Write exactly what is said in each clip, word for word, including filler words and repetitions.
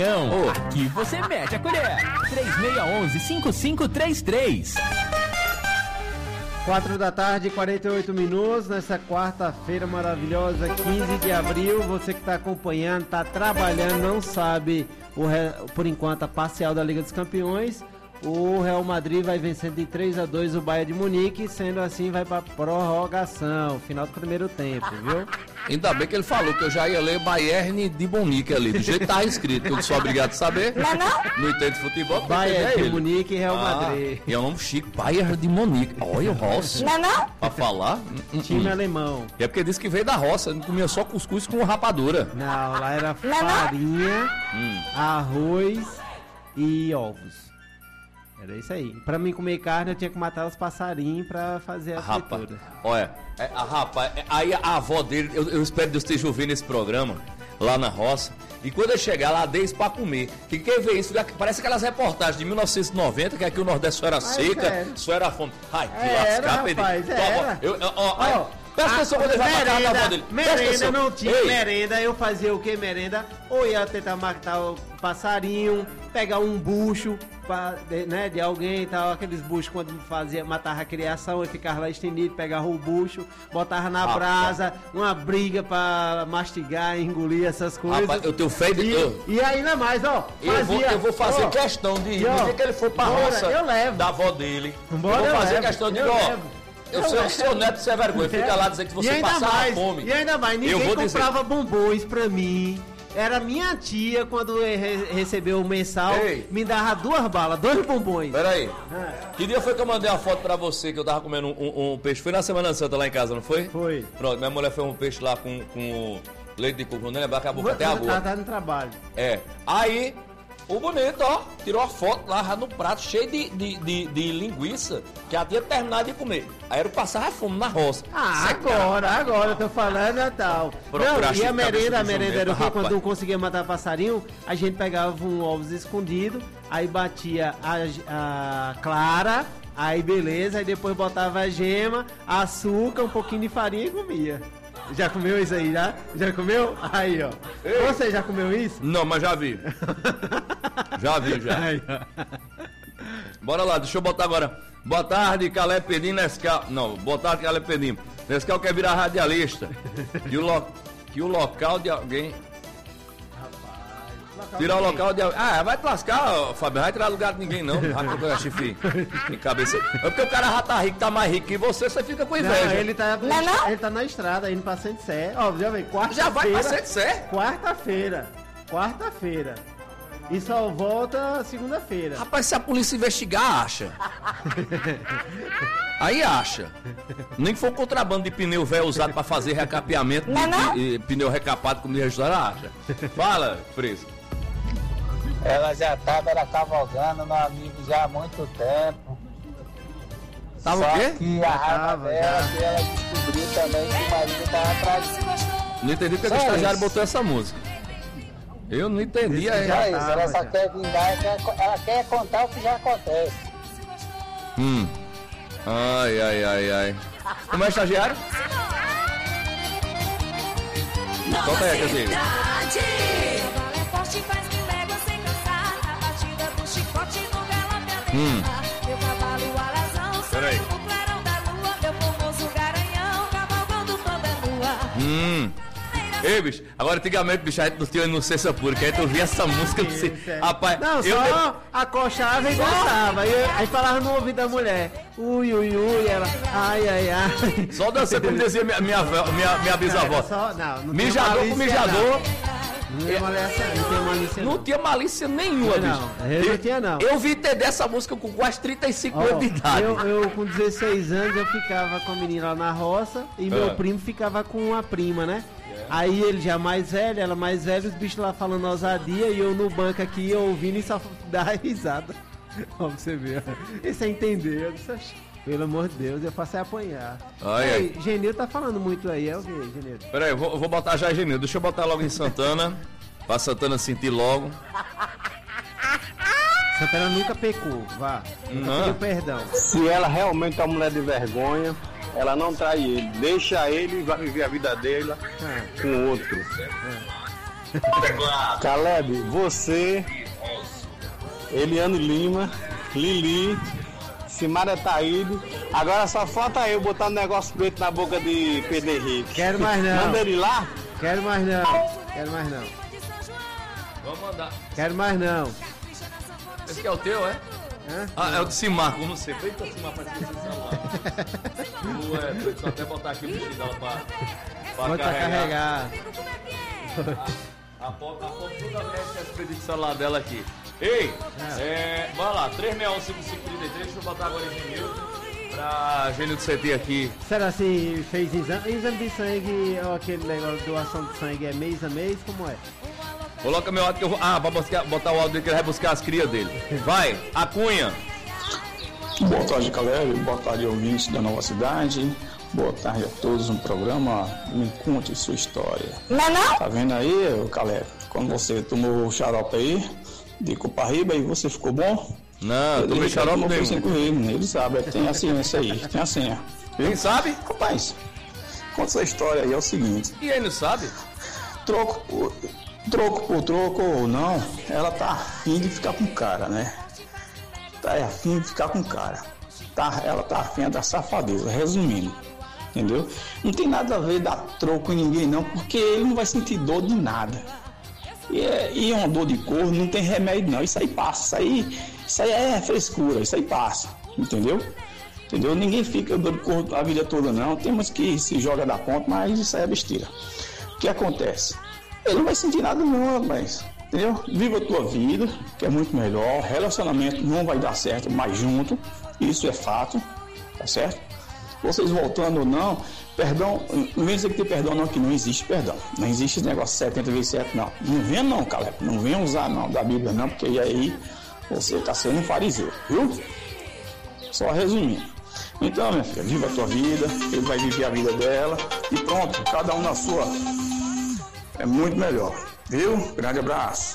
Oh. Aqui você mete a colher. três seis um um, cinco cinco três três. quatro da tarde, quarenta e oito minutos, nessa quarta-feira maravilhosa, quinze de abril. Você que está acompanhando, está trabalhando, não sabe, o, por enquanto, a parcial da Liga dos Campeões. O Real Madrid vai vencendo de três a dois o Bayern de Munique, sendo assim vai para prorrogação, final do primeiro tempo, viu? Ainda bem que ele falou que eu já ia ler Bayern de Munique ali, do jeito que tá escrito, que eu sou obrigado a saber. Não, não. Não entendo de futebol. Bayern de Munique e Real ah, Madrid. E é um nome chique, Bayern de Munique. Olha o roça. Não, não. Pra falar. Time hum, alemão. E é porque disse que veio da roça, não comia só cuscuz com rapadura. Não, lá era farinha, hum. arroz e ovos. Era isso aí. Pra mim comer carne, eu tinha que matar os passarinhos pra fazer a rapaz, fritura. Olha, é, a, rapaz, é, aí a avó dele, eu, eu espero que Deus esteja ouvindo esse programa, lá na roça, e quando eu chegar lá, dei isso pra comer. Que quem vê isso, parece aquelas reportagens de mil novecentos e noventa, que aqui o Nordeste só era Mas seca, é. só era fome. Ai, que era, lascar, rapaz, era. Eu, eu, ó, ó, Presta atenção quando ele vai matar a avó dele. Merenda, não tinha Ei. merenda, eu fazia o que merenda? Ou ia tentar matar o passarinho, pegar um bucho, pra, de, né, de alguém e tal, aqueles buchos quando fazia, matava a criação e ficava lá estendido, pegava o bucho, botava na ah, brasa, tá. uma briga pra mastigar, engolir essas coisas. Rapaz, eu tenho fé de... E, e ainda mais, ó, fazia, eu, vou, eu vou fazer ó, questão de ir, no dia que ele for pra bora, roça eu levo. da avó dele, Bora, eu vou eu fazer levo, questão de ir, eu ó... levo. Eu sou seu neto, você é vergonha. Fica lá dizer que você passava mais, fome. E ainda mais, ninguém comprava dizer... bombons pra mim. Era minha tia, quando re recebeu o mensal, Ei. me dava duas balas, dois bombons. Peraí. Ah. Que dia foi que eu mandei a foto pra você que eu tava comendo um, um, um peixe? Foi na Semana Santa lá em casa, não foi? Foi. Pronto, minha mulher fez um peixe lá com, com leite de coco, não lembro, acabou até a boca. Tá no trabalho. É. Aí... O bonito, ó, tirou a foto lá no prato cheio de, de, de, de linguiça, que já tinha terminado de comer. Aí eu passava fome na roça. Ah, agora, cara. agora, eu tô falando é tal. Não, e a merenda, a merenda era o que? Quando não conseguia matar passarinho, a gente pegava um ovos escondido, aí batia a, a clara, aí beleza, aí depois botava a gema, açúcar, um pouquinho de farinha e comia. Já comeu isso aí, já? Já comeu? Aí, ó. Ei. Você já comeu isso? Não, mas já vi. já vi, já. Aí, bora lá, deixa eu botar agora. Boa tarde, Caleb Pedim, Nescau. Não, boa tarde, Caleb Pedim. Nescau quer virar radialista. Que o, lo... que o local de alguém... Tirar o local de... Ah, vai te lascar, Fábio. Vai tirar lugar de ninguém, não. Chifre em cabeça. É porque o cara já tá rico, tá mais rico que você, você fica com inveja. Não, ele tá, não, não? Ele tá na estrada, indo pra Santa Sé. Ó, já vem, quarta-feira. Já vai pra Santa Sé? Quarta-feira. Quarta-feira. E só volta segunda-feira. Rapaz, se a polícia investigar, acha. Aí acha. Nem que for contrabando de pneu velho usado pra fazer recapeamento de, de, de, de pneu recapado como de registrar, acha. Fala, Preso. Ela já estava era cavalgando no amigo já há muito tempo. Tava o quê? Que a raiva dela, que ela descobriu também que o marido estava atrás. Não entendi porque o estagiário botou essa música. Eu não entendi. Isso, já isso, ela só quer vingar, ela quer contar o que já acontece. Hum. Ai, ai, ai, ai. Como é estagiário? Solta aí, Casimiro. Hum. Meu cavalo alazão, peraí. No clarão da lua, meu formoso garanhão, cavalgando toda nua. Hum. Ei, bicho, agora antigamente, bicho, a gente não tinha inocência pura, que a gente ouvia essa música, não sei. Rapaz, não, eu só eu... acochava e dançava. Aí, aí falava no ouvido da mulher, ui, ui, ui, ela, ai, ai, ai. Só dançando como dizia minha, minha, minha, minha bisavó. Só, não, não mijador com mijador. Não, é malícia, não tinha malícia não. Não tinha malícia nenhuma, não, bicho. Eu não tinha, não. Eu vi entender essa música com quase trinta e cinco oh, anos de idade. Eu, eu, com dezesseis anos, eu ficava com a menina lá na roça e meu ah. primo ficava com a prima, né? Yeah. Aí ele já mais velho, ela mais velha, os bichos lá falando ousadia e eu no banco aqui ouvindo e só dava risada. Ó, pra você ver. Isso é entender. Eu disse, pelo amor de Deus, eu faço é apanhar. Ai, Ei, ai. Genil tá falando muito aí, é o que, Genil? Pera aí, eu vou, eu vou botar já Genil. Deixa eu botar logo em Santana. Pra Santana sentir logo. Santana nunca pecou, vá. Nunca pediu perdão. Se ela realmente é uma mulher de vergonha, ela não trai ele. Deixa ele e vai viver a vida dele ah. com outro. Ah. Caleb, você, Eliane Lima, Lili, Simara Taíde. Agora só falta eu botar um negócio preto na boca de Pedro Henrique. Quero mais não. Manda ele lá? Quero mais não. Quero mais não. Vamos mandar. Quero mais não. Esse aqui é o teu, é? Hã? Ah, é o de Simar, como você. Vem pra Simar pra esquecer o celular. Tu é, tu só até botar aqui o bichinho dela pra, pra Vou carregar. carregar. A, a foto toda vez que é o celular dela aqui. Ei, é, bora lá, três seis um cinco cinco três três, deixa eu botar agora em Genil pra Genil do C T aqui. Será assim, fez exame? Exame de sangue, ou aquele negócio de doação de sangue é mês a mês, como é? Coloca meu áudio que eu vou. Ah, pra buscar, botar o áudio dele que ele vai buscar as crias dele. Vai, a Cunha. Boa tarde, Caleb. Boa tarde, ouvintes da Nova Cidade. Boa tarde a todos no programa. Me conte sua história. Não, não? Tá vendo aí, Caleb? Quando você tomou o xarope aí, de Coparriba, e você ficou bom? Não, eu tomei xarope mesmo. mesmo. Comigo, ele sabe, tem a ciência aí, tem a senha. Quem sabe? Rapaz, conta essa história aí, é o seguinte. E ele não sabe? Troco por, troco por troco ou não, ela tá afim de ficar com o cara, né? Tá afim de ficar com o cara. Tá, ela tá afim da safadeza, resumindo. Entendeu? Não tem nada a ver dar troco em ninguém não, porque ele não vai sentir dor de nada. E, é, e uma dor de corno não tem remédio não, isso aí passa, isso aí, isso aí é frescura, isso aí passa, entendeu? Entendeu? Ninguém fica dor de corno a vida toda não, temos que se joga da ponta, mas isso aí é besteira. O que acontece? Ele não vai sentir nada não, rapaz, entendeu? Viva a tua vida, que é muito melhor, relacionamento não vai dar certo mais junto, isso é fato, tá certo? Vocês voltando ou não, perdão, não vem dizer que tem perdão não, que não existe perdão. Não existe esse negócio setenta vezes sete, não. Não venha não, Caleb, não venha usar não da Bíblia não, porque aí você está sendo um fariseu, viu? Só resumindo. Então, minha filha, viva a tua vida, ele vai viver a vida dela e pronto, cada um na sua. É muito melhor, viu? Grande abraço.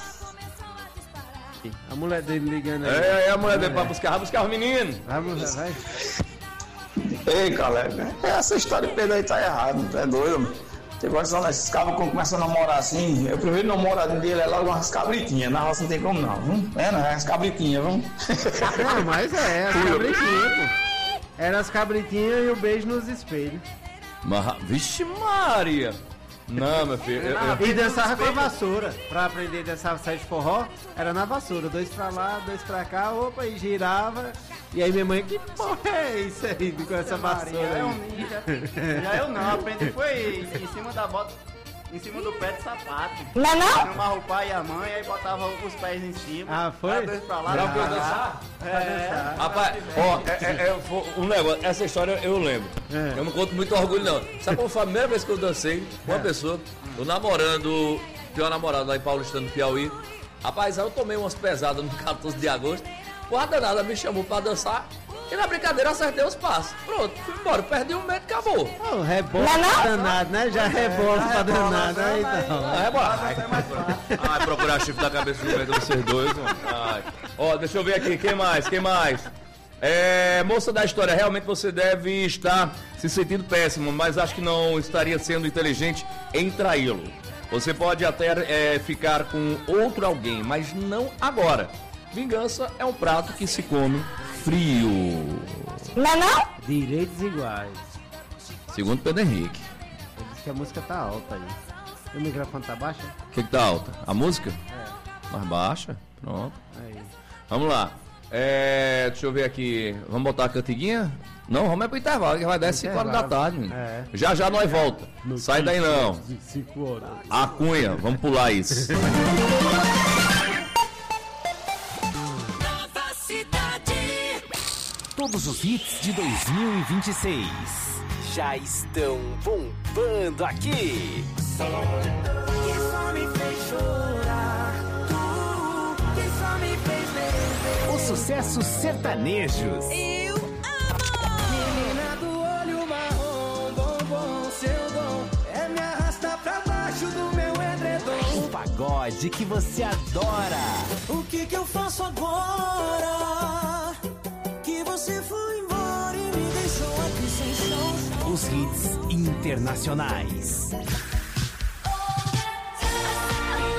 A mulher dele ligando aí. É, é a mulher dele pra buscar, vai buscar os meninos. Vamos, vai. Ei, Caleb, essa história de Pedro aí tá errada, não é doido, mano. Tem coisa só nesses cabos quando começam a namorar assim. O primeiro namorado dele é logo umas cabritinhas, na roça não tem como não, viu? É, não, é as cabritinhas, viu? Não, mas é, as cabritinhas, pô. Era as cabritinhas e o beijo nos espelhos. Mas, vixe Maria! Não, meu filho. Eu, eu... E dançava com a vassoura. Pra aprender a dançar sete de forró, era na vassoura. Dois pra lá, dois pra cá, opa, e girava. E aí minha mãe, que porra é isso aí com essa vassoura É um aí? ninja. Já eu não, aprendi foi em cima da bota, em cima do pé de sapato. Não, não? Filmava o pai e a mãe, aí botava os pés em cima. Ah, foi? Era dois pra lá, Pra dois pra dançar? lá. É. Rapaz, ó, é, é, é, foi um negócio, essa história eu lembro. É. Eu não conto muito orgulho, não. Sabe qual foi a primeira vez que eu dancei com uma pessoa? Eu namorando, tinha uma namorada lá em Paulistano, no Piauí. Rapaz, aí eu tomei umas pesadas no quatorze de agosto. Porra danada, me chamou pra dançar. E na brincadeira acertei os passos. Pronto, fui embora, perdi um metro e acabou. Oh, rebola Não, não? pra danado, né? Já rebola pra danado, né? Então. Ah, é bom. Ai, procurar chifre da cabeça do meio de vocês dois, mano. Ai. Ó, deixa eu ver aqui, quem mais? Quem mais? É, moça da história, realmente você deve estar se sentindo péssimo, mas acho que não estaria sendo inteligente em traí-lo. Você pode até é, ficar com outro alguém, mas não agora. Vingança é um prato que se come frio. Não, não? Direitos iguais. Segundo Pedro Henrique. Ele disse que a música tá alta aí. O microfone tá baixo? O que que tá alta? A música? É. Mais baixa? Pronto. Aí. Vamos lá. É, deixa eu ver aqui. Vamos botar a cantiguinha? Não, vamos é pro intervalo, que vai dar cinco horas da tarde. Menino. É. Já já nós volta. Sai daí não. cinco horas. A Cunha, vamos pular isso. Nova Cidade. Todos os hits de dois mil e vinte e seis já estão bombando aqui. Os sucessos sertanejos. Eu amo. Menina do olho marrom, bombom, seu dom é me arrastar pra baixo do meu edredom. O pagode que você adora. O que que eu faço agora? Que você foi embora e me deixou aqui sem chão. Os hits internacionais.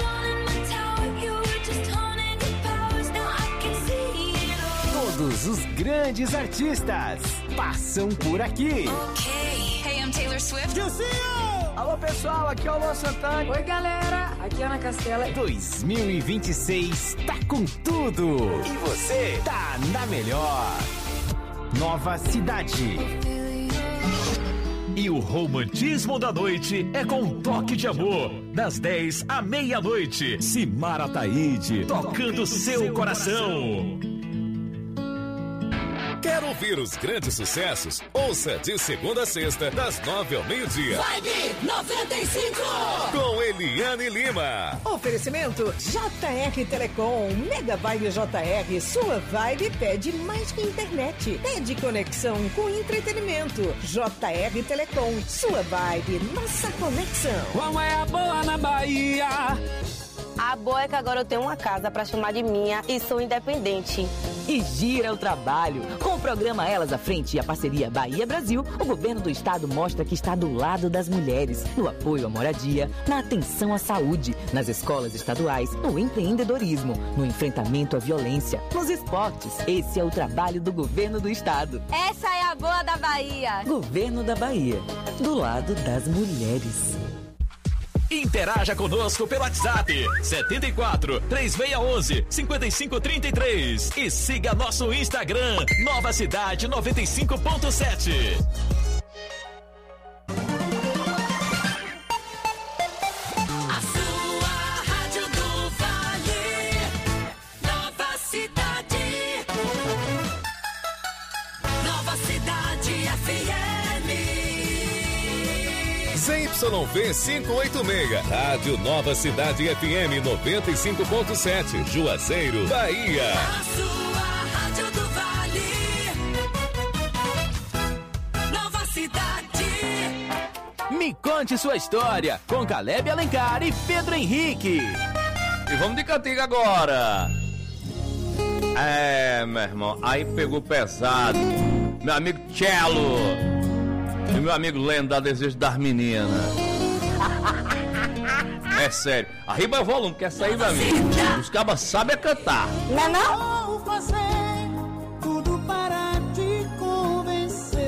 Todos os grandes artistas passam por aqui. Ok. Hey, I'm Taylor Swift. Alô, pessoal, aqui é o Luan Santana. Oi, galera, aqui é Ana Castela. dois mil e vinte e seis tá com tudo. E você tá na melhor. Nova Cidade. E o romantismo da noite é com um toque de amor. Das dez à meia-noite. Simara Ataíde, tocando seu coração. Quer ouvir os grandes sucessos? Ouça de segunda a sexta, das nove ao meio-dia. Vibe noventa e cinco. Com Eliane Lima. Oferecimento J R Telecom. Mega Vibe J R. Sua vibe pede mais que internet. Pede conexão com entretenimento. J R Telecom. Sua vibe, nossa conexão. Qual é a boa na Bahia? A boa é que agora eu tenho uma casa pra chamar de minha e sou independente. E gira o trabalho. Com o programa Elas à Frente e a parceria Bahia Brasil, o governo do estado mostra que está do lado das mulheres, no apoio à moradia, na atenção à saúde, nas escolas estaduais, no empreendedorismo, no enfrentamento à violência, nos esportes. Esse é o trabalho do governo do estado. Essa é a boa da Bahia. Governo da Bahia, do lado das mulheres. Interaja conosco pelo WhatsApp setenta e quatro, três seis um um, cinco cinco três três e siga nosso Instagram Nova Cidade noventa e cinco ponto sete. A sua rádio do Vale, Nova Cidade, Nova Cidade F M. Z Y V quinhentos e oitenta e seis, Rádio Nova Cidade F M noventa e cinco ponto sete, Juazeiro, Bahia. A sua rádio do Vale, Nova Cidade. Me conte sua história com Caleb Alencar e Pedro Henrique. E vamos de cantiga agora. É, meu irmão, aí pegou pesado. Meu amigo Cello e meu amigo Lendo dá desejo das meninas. É sério. Arriba o volume, quer sair da minha. Os cabas sabem cantar. Não é não? Vou fazer tudo para te convencer.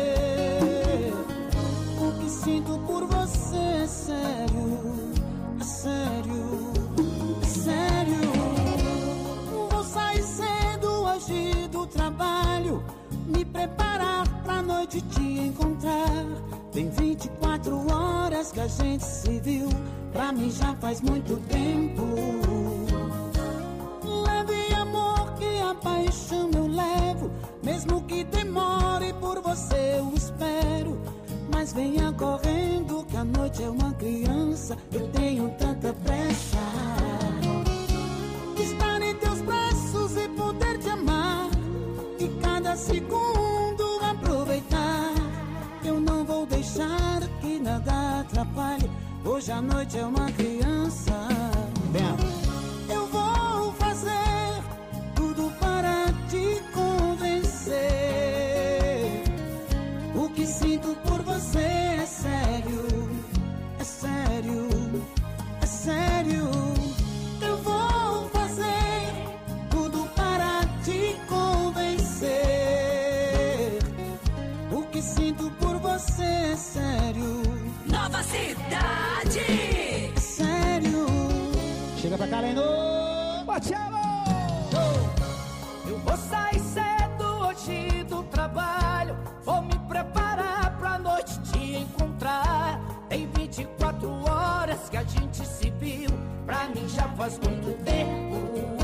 O que sinto por você é sério, é sério, é sério. Vou sair cedo hoje do trabalho, me preparar pra noite te encontrar. Tem vinte e quatro horas que a gente se viu, pra mim já faz muito tempo. Leve amor que a paixão eu levo, mesmo que demore por você eu espero. Mas venha correndo que a noite é uma criança, eu tenho tanta pressa. Estar em teus braços e poder te amar, e cada segundo aproveitar. Eu não vou deixar que nada atrapalhe, hoje a noite é uma criança. Eu vou fazer tudo para te convencer. O que sinto por você é sério, é sério, é sério. Eu vou fazer tudo para te convencer. O que sinto por você é sério. Nova Cidade. É sério. Chega pra cá, Leno. Eu vou sair cedo hoje do trabalho, vou me preparar pra noite te encontrar. Tem vinte e quatro horas que a gente se viu, pra mim já faz muito tempo.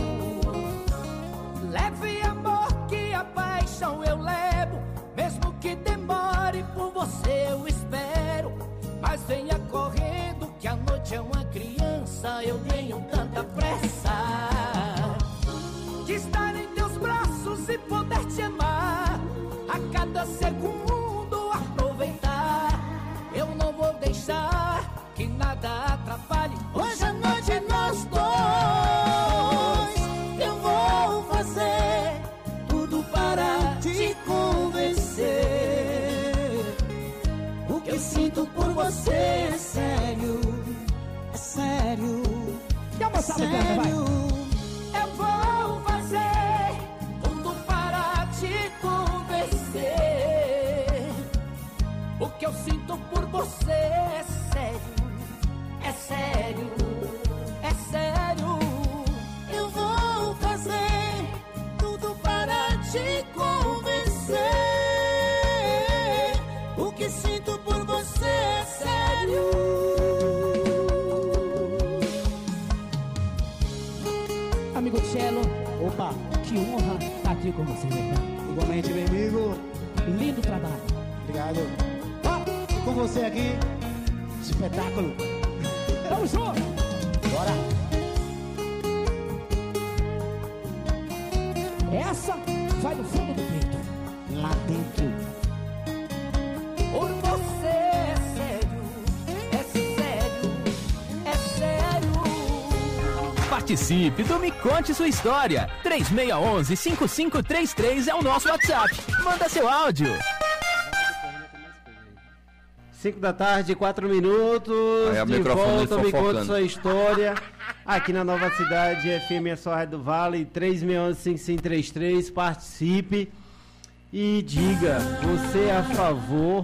Leve amor que a paixão eu levo, mesmo que demore por você eu espero. Mas venha correndo que a noite é uma criança, eu tenho tanta pressa. De estar em teus braços e poder te amar, a cada segundo aproveitar. Eu não vou deixar que nada atrapalhe, hoje à noite nós dois. Eu vou fazer tudo para te convencer. O que eu sinto por você é sério, é sério, é sério. Eu vou fazer tudo para amigo Cello. Opa, que honra estar aqui com você, né? Igualmente, meu amigo. Lindo trabalho. Obrigado. Ó, e com você aqui, espetáculo. Vamos junto. Bora. Essa vai no fundo do peito. Lá dentro. Por você é sério, é sério, é sério. Participe do Me Conte Sua História. três seis um um, cinco cinco três três é o nosso WhatsApp. Manda seu áudio. cinco da tarde, quatro minutos. Aí, de volta, Me Conte Sua História. Aqui na Nova Cidade, F M S O Rádio do Vale, três seis um um, cinco cinco três três. Participe e diga, você é a favor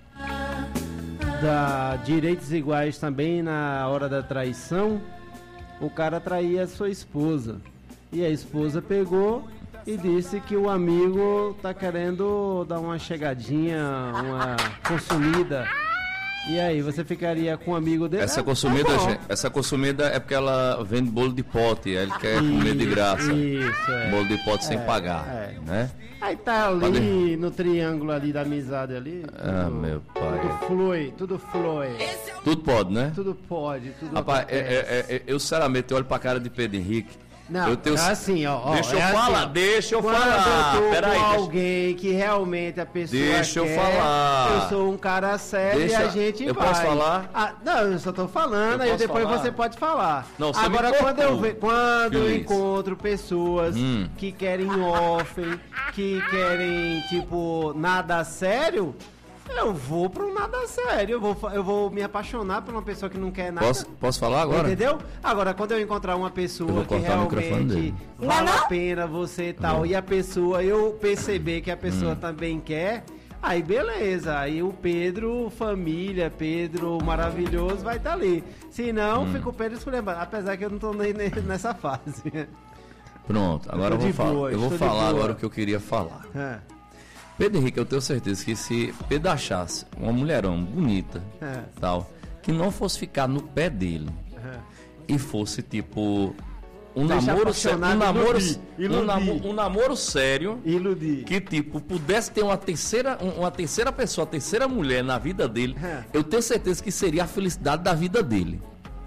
da direitos iguais também na hora da traição? O cara traía a sua esposa e a esposa pegou e disse que o amigo tá querendo dar uma chegadinha, uma consumida. E aí, você ficaria com o amigo dele? Essa ah, consumida, tá gente, essa consumida é porque ela vende bolo de pote, aí ele quer comer de graça. Isso, é. Bolo de pote é, sem pagar, é. né? Aí tá ali Pode... no triângulo ali da amizade ali. Ah, tudo, meu pai. Tudo flui, tudo flui. Tudo pode, né? Tudo pode, tudo Rapaz, é, é, é, eu sinceramente olho pra cara de Pedro Henrique. Não, eu tenho... é assim, ó. ó deixa eu é falar, assim, deixa eu quando falar. Eu tô Peraí, com deixa... alguém que realmente a pessoa Deixa quer, eu falar. eu sou um cara sério deixa... e a gente eu vai. posso falar? Ah, não, eu só tô falando, eu aí depois falar? você pode falar. Não, você Agora, me quando eu, ve... quando eu Feliz. encontro pessoas hum. que querem off, que querem, tipo, nada sério... Eu vou para um nada sério, eu vou, eu vou me apaixonar por uma pessoa que não quer nada. Posso, posso falar agora? Entendeu? Agora, quando eu encontrar uma pessoa que realmente vale a pena você e tal, uhum. e a pessoa, eu perceber que a pessoa uhum. também quer, aí beleza, aí o Pedro, família, Pedro maravilhoso vai estar tá ali. Se não, uhum. fica o Pedro escolhendo, apesar que eu não tô nem nessa fase. Pronto, agora eu, eu vou falar, boa, eu vou falar agora o que eu queria falar. É. Pedro Henrique, eu tenho certeza que se Pedro achasse uma mulherão bonita, é. tal, que não fosse ficar no pé dele é. e fosse tipo um Deixa namoro sério, um namoro, iludir, um, namoro, um namoro sério, iludir. que tipo pudesse ter uma terceira, uma terceira pessoa, uma terceira mulher na vida dele, é. eu tenho certeza que seria a felicidade da vida dele.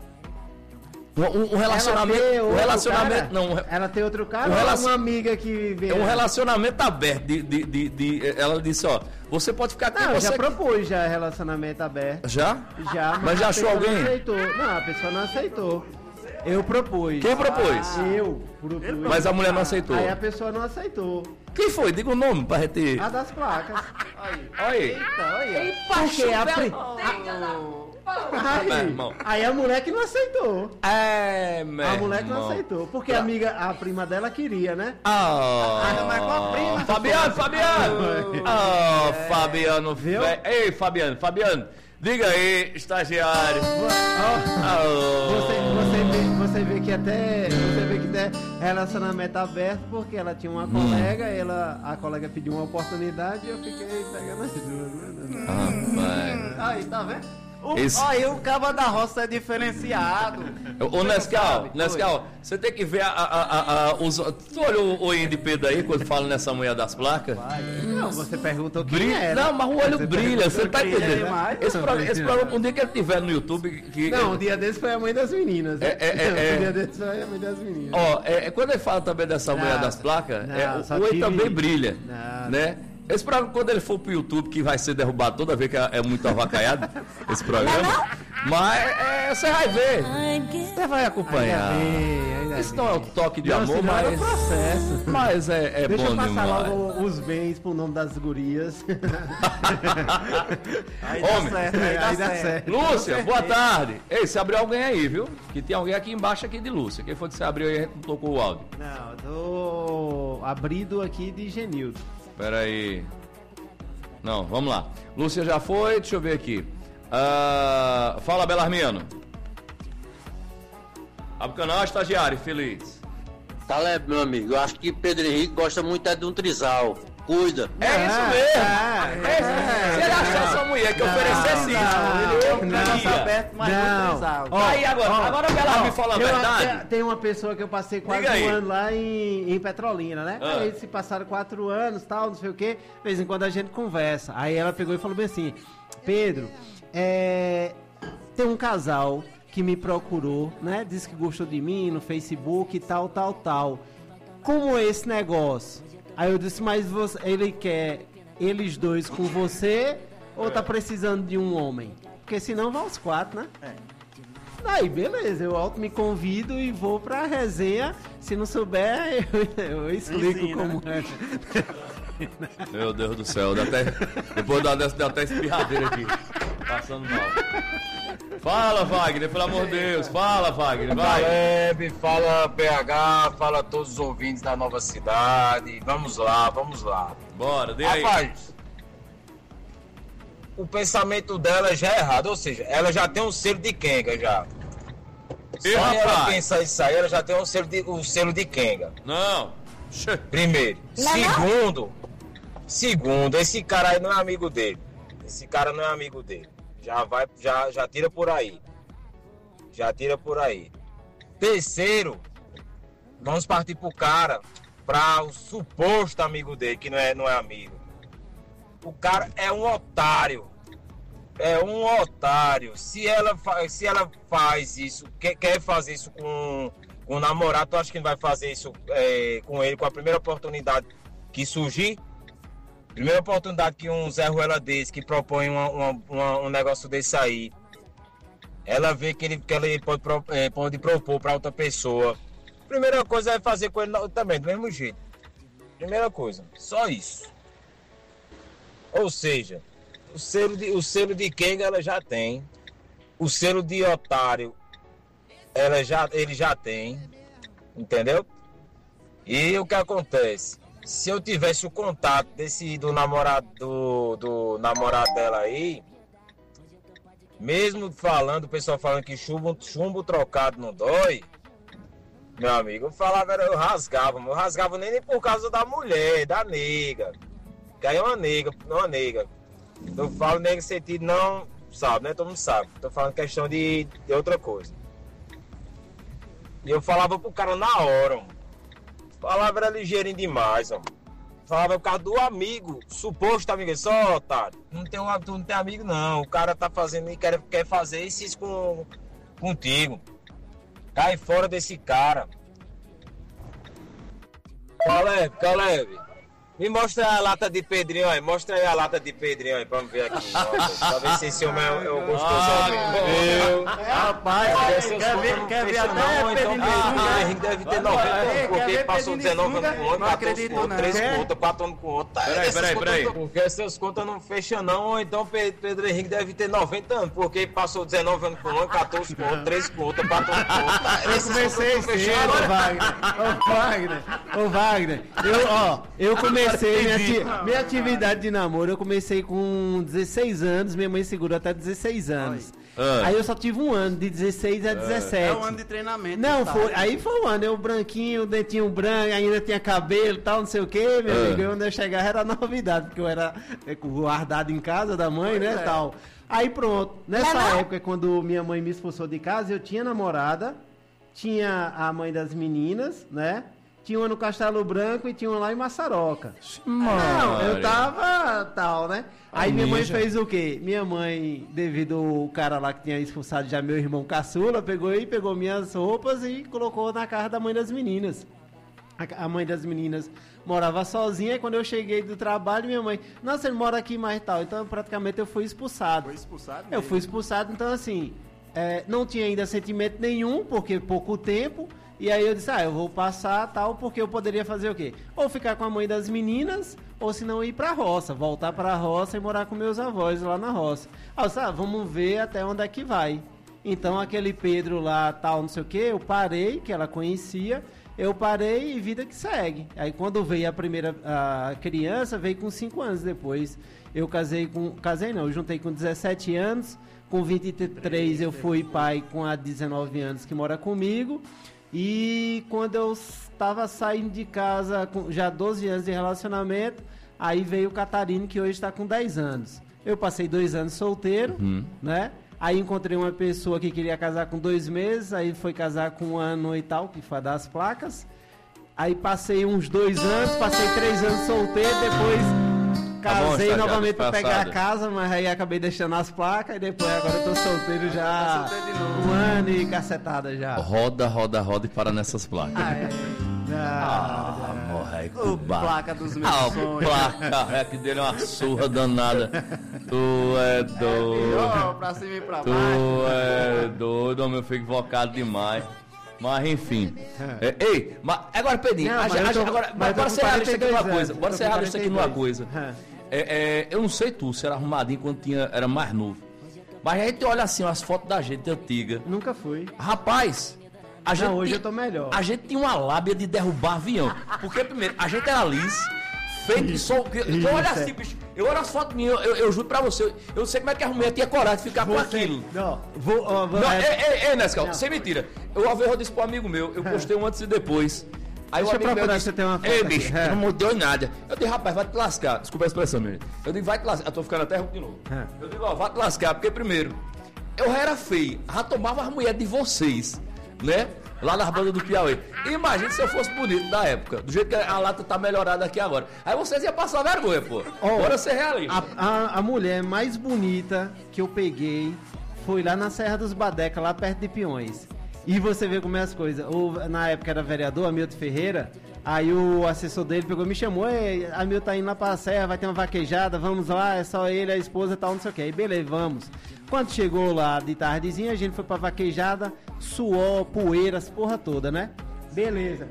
Um, um relacionamento, um relacionamento, cara? não. Ela tem outro cara um ou relacion... uma amiga que vem? É um relacionamento aberto. De, de, de, de, ela disse, ó, você pode ficar aqui. Não, você já que... propus já relacionamento aberto. Já? Já. Mas, mas já achou alguém? Não aceitou. Não, a pessoa não aceitou. Eu propus. Quem propôs? Ah, eu propus. Mas a mulher não aceitou. Aí a pessoa não aceitou. Quem foi? Diga o nome pra gente. A das placas. Aí. Aí. Eita, olha. Porque a pri... Aí, aí a mulher que não aceitou. É, meu A mulher que não irmão. aceitou. Porque a amiga, a prima dela queria, né? Ah, ah mas com a prima. Fabiano, Fabiano. Ah, oh, é. Fabiano. Viu? Ei, Fabiano, Fabiano. Diga aí, estagiário. Oh, oh. Você, você, vê, você vê que até você vê que até relacionamento aberto, porque ela tinha uma hum. colega, ela, a colega pediu uma oportunidade e eu fiquei pegando as duas. Rapaz. Aí, tá vendo? O, Esse... Aí o cabo da roça é diferenciado. Ô, Nescau, Nescau, você tem que ver a, a, a, a, os... Tu olhou o olho de Pedro aí quando fala nessa mulher das placas? Não, você perguntou quem brilha. era. Não, mas o olho você brilha, você tá entendendo? Esse, pro, esse programa, um dia que ele tiver no YouTube... Que, não, um dia desse foi a mãe das meninas. É, é, é, um dia desse foi a mãe das meninas. Ó, é, é, quando ele fala também dessa não, mulher das placas, não, é, o olho tive... também brilha, não, né? Esse programa, quando ele for pro YouTube, que vai ser derrubado toda vez que é muito avacaiado, esse programa. Mas é, você vai ver. Você vai acompanhar. Ainda bem, ainda Isso bem. Não é o toque de não, amor, mas. É processo. Mas é, é Deixa bom eu passar demais. logo os bens pro nome das gurias. Aí dá Homem, certo, aí dá aí dá certo. certo. Lúcia, boa tarde. Ei, você abriu alguém aí, viu? Que tem alguém aqui embaixo aqui de Lúcia. Quem foi que você abriu aí e a gente não tocou o áudio? Não, eu tô abrido aqui de Genildo. Espera aí. Não, vamos lá. Lúcia já foi, deixa eu ver aqui. Uh, fala, Belarmino. Abre o canal, estagiário, feliz. Taleb, meu amigo, eu acho que Pedro Henrique gosta muito é de um trisal. cuida. É não, isso mesmo. É, é, é, se ele achasse uma mulher que não, oferecesse não, isso, ele não, não, aberto, mas não. Ó, aí agora, ó, agora ela me fala a verdade. Tem uma pessoa que eu passei quase Diga um aí. ano lá em, em Petrolina, né? Ah. Aí se passaram quatro anos, tal, não sei o quê. De vez em quando a gente conversa. Aí ela pegou e falou bem assim: Pedro, é, tem um casal que me procurou, né? Disse que gostou de mim no Facebook e tal, tal, tal. Como é esse negócio? Aí eu disse, mas você, ele quer eles dois com você ou tá precisando de um homem? Porque senão vão os quatro, né? É. Aí, beleza, eu auto me convido e vou pra resenha. Se não souber, eu, eu explico Ensina. como é. Meu Deus do céu, dá até, depois dá, dá até espirradeira aqui. Passando mal. Fala, Wagner, pelo amor de Deus. Fala, Wagner, vai. Caleb, fala P H, fala todos os ouvintes da Nova Cidade. Vamos lá, vamos lá. Bora, dê aí. Rapaz, o pensamento dela já é errado, ou seja, ela já tem um selo de Kenga já. Se ela pensar isso aí, ela já tem um selo de, um selo de Kenga. Não. Primeiro. Não, segundo, não. segundo, esse cara aí não é amigo dele. Esse cara não é amigo dele. Já vai, já, já tira por aí. Já tira por aí. Terceiro, vamos partir pro cara, para o suposto amigo dele, que não é, não é amigo. O cara é um otário. É um otário. Se ela, se ela faz isso, quer, quer fazer isso com, com o namorado, eu acho que não vai fazer isso é, com ele, com a primeira oportunidade que surgir. Primeira oportunidade que um Zé Ruela desse, que propõe uma, uma, uma, um negócio desse aí, ela vê que ele, que ele pode, é, pode propor para outra pessoa. Primeira coisa é fazer com ele também, do mesmo jeito. Primeira coisa, só isso. Ou seja, o selo de, o selo de Kenga ela já tem. O selo de otário ela já, ele já tem. Entendeu? E o que acontece? Se eu tivesse o contato desse do namorado do, do namorado dela aí, mesmo falando, o pessoal falando que chumbo, chumbo trocado não dói, meu amigo, eu falava, eu rasgava, eu rasgava nem, nem por causa da mulher, da nega. Que aí é uma nega, uma nega. Eu falo nega no sentido, não, sabe, né? Todo mundo sabe. Tô falando questão de, de outra coisa. E eu falava pro cara na hora, mano. Falava era ligeirinho demais, ó. Falava por causa do amigo, suposto amigo, só otário. Não tem, um, tu não tem amigo não, o cara tá fazendo e quer, quer fazer isso, isso com, contigo. Cai fora desse cara. Caleb, Caleb, me mostra a lata de Pedrinho aí, mostra aí a lata de Pedrinho aí, pra me ver aqui. Pra ver se esse homem é, é o gostoso. Meu rapaz, quer ver, quer ver até Pedrinho de Sunga? O Henrique deve ter noventa anos, porque ele passou dezenove anos com um, quatorze com outro, treze com outro, quatro anos com outro. Peraí, peraí, peraí. Porque essas contas não fecham não, ou então Pedro Henrique deve ter noventa anos, porque ele passou dezenove anos com um, quatorze com outro, treze com outro, quatro anos com outro. Eu comecei cedo, Wagner. Ô Wagner, ô Wagner, eu, ó, eu comecei Minha, ati- minha atividade de namoro, eu comecei com dezesseis anos, minha mãe segurou até dezesseis anos. Ah. Aí eu só tive um ano, de dezesseis a dezessete. É um ano de treinamento. Não, foi, aí foi um ano, eu branquinho, dentinho branco, ainda tinha cabelo e tal, não sei o que, meu ah. amigo. Quando eu chegava era novidade, porque eu era guardado em casa da mãe, pois né, é. tal. Aí pronto, nessa não, época, não. quando minha mãe me expulsou de casa, eu tinha namorada, tinha a mãe das meninas, né? Tinha uma no Castelo Branco e tinha uma lá em Maçaroca. Mano. Não, eu tava tal, né? Aí minha mãe fez o quê? Minha mãe, devido ao cara lá que tinha expulsado já meu irmão caçula, pegou e pegou minhas roupas e colocou na casa da mãe das meninas. A, a mãe das meninas morava sozinha e quando eu cheguei do trabalho, minha mãe, nossa, ele mora aqui mais tal. Então praticamente eu fui expulsado. Foi expulsado mesmo. Eu fui expulsado, então assim, é, não tinha ainda sentimento nenhum, porque pouco tempo. E aí eu disse, ah, eu vou passar tal, porque eu poderia fazer o quê? Ou ficar com a mãe das meninas, ou se não ir pra roça, voltar pra roça e morar com meus avós lá na roça. Ah, eu disse, ah, vamos ver até onde é que vai. Então aquele Pedro lá, tal, não sei o quê, eu parei, que ela conhecia, eu parei e vida que segue. Aí quando veio a primeira a criança, veio com cinco anos depois. Eu casei com, casei não, eu juntei com dezessete anos, com vinte e três eu fui pai com a dezenove anos que mora comigo. E quando eu estava saindo de casa, com já doze anos de relacionamento, Aí veio o Catarino, que hoje está com dez anos. Eu passei dois anos solteiro, Hum. né? Aí encontrei uma pessoa que queria casar com dois meses, aí foi casar com um ano e tal, que foi das placas. Aí passei uns dois anos, passei três anos solteiro, depois casei Tá bom, novamente para pegar a passado. casa, mas aí acabei deixando as placas e depois agora eu tô solteiro já Tá solteiro de novo. um ano e cacetada já. Roda, roda, roda e para nessas placas. Ah, é. Ah, morre, Ô, placa dos meus Ah, sonhos. placa, é que dele é uma surra danada. Tu é doido. Ó, pra cima e pra Tu baixo. é doido, homem, eu fico invocado demais. Mas enfim. É, ei, mas agora, Pedrinho, Não, a mas gente- eu tô- agora, mas mas eu tô bora com ser realista aqui numa quarenta e dois coisa. anos, Bora eu ser tô com realista aqui numa quarenta e dois. coisa. É, é, eu não sei tu, se era arrumadinho quando tinha, era mais novo. Mas a gente olha assim, as fotos da gente antiga. Nunca fui. Rapaz, a gente. Não, hoje tinha- eu tô melhor. A gente tinha uma lábia de derrubar avião. Porque, primeiro, a gente era liso, feito de sol. Eu, eu olho assim, bicho. Eu olho as fotos minhas, eu, eu juro pra você, eu, eu sei como é que a mulher tinha coragem de ficar com Você- aquilo. Não, vou, ó, vou Não, é- ei, ei, ei, Nescau, Não. sem mentira. Eu uma vez eu disse pro amigo meu, eu postei um antes e depois. Aí Deixa o amigo eu procurar meu se disse, você tem uma foto ei, aqui. bicho, É. não mudou nada. Eu disse, rapaz, vai te lascar. Desculpa a expressão, menino. Eu disse, vai te lascar. Eu tô ficando até rouco de novo. É. Eu digo, ó, vai te lascar, porque primeiro, eu já era feio, já tomava as mulheres de vocês, né? Lá nas bandas do Piauí. Imagina se eu fosse bonito na época, do jeito que a lata tá melhorada aqui agora. Aí vocês iam passar vergonha, pô. Ó, Bora ser realista. A, a, a mulher mais bonita que eu peguei foi lá na Serra dos Badeca, lá perto de Peões. E você vê como é as coisas. O, na época era vereador, Hamilton Ferreira. Aí o assessor dele pegou e me chamou. Ei, Hamilton tá indo lá pra Serra, vai ter uma vaquejada, vamos lá, é só ele, a esposa e tal, não sei o que. Aí beleza, vamos. Quando chegou lá de tardezinha, a gente foi pra vaquejada, suor, poeiras, porra toda, né? Beleza.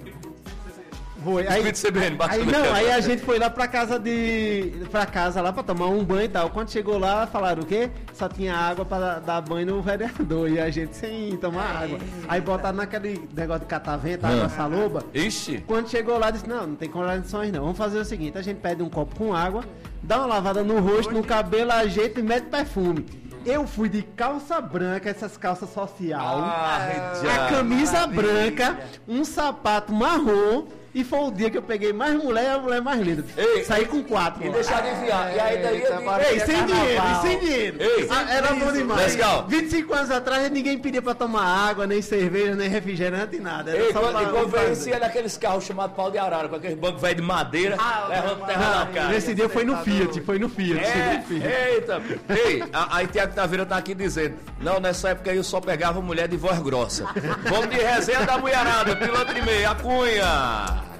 Foi. Aí, Espírito C B N, aí bacana. não, aí a gente foi lá pra casa de. pra casa lá pra tomar um banho e tal. Quando chegou lá, falaram o quê? Só tinha água pra dar banho no vereador. E a gente sem tomar água. Aí botaram naquele negócio de catavento, água Ah. saloba. Ixi. Quando chegou lá, disse: não, não tem condições não. Vamos fazer o seguinte: a gente pede um copo com água, dá uma lavada no rosto, no cabelo, ajeita e mete perfume. Eu fui de calça branca, essas calças social, Ah, a camisa branca, um sapato marrom. E foi o dia que eu peguei mais mulher e a mulher mais linda. Ei, Saí com quatro. E lá. deixar de enviar. E aí daí eu digo, Ei, sem dinheiro, e sem dinheiro. Ei, Ah, era bom demais. Legal. vinte e cinco anos atrás ninguém pedia pra tomar água, nem cerveja, nem refrigerante, nada. Era Ei, só quando, pra- e quando pra veio fazer. esse é daqueles carros chamados pau de arara, com aquele banco velho de madeira, levando terra na cara. Nesse dia foi no Fiat, foi no Fiat. foi É, no Fiat. eita. Ei, a- aí Tiago Taveira tá aqui dizendo, não, nessa época aí eu só pegava mulher de voz grossa. Vamos de resenha da mulherada, pilantra e meia, a cunha.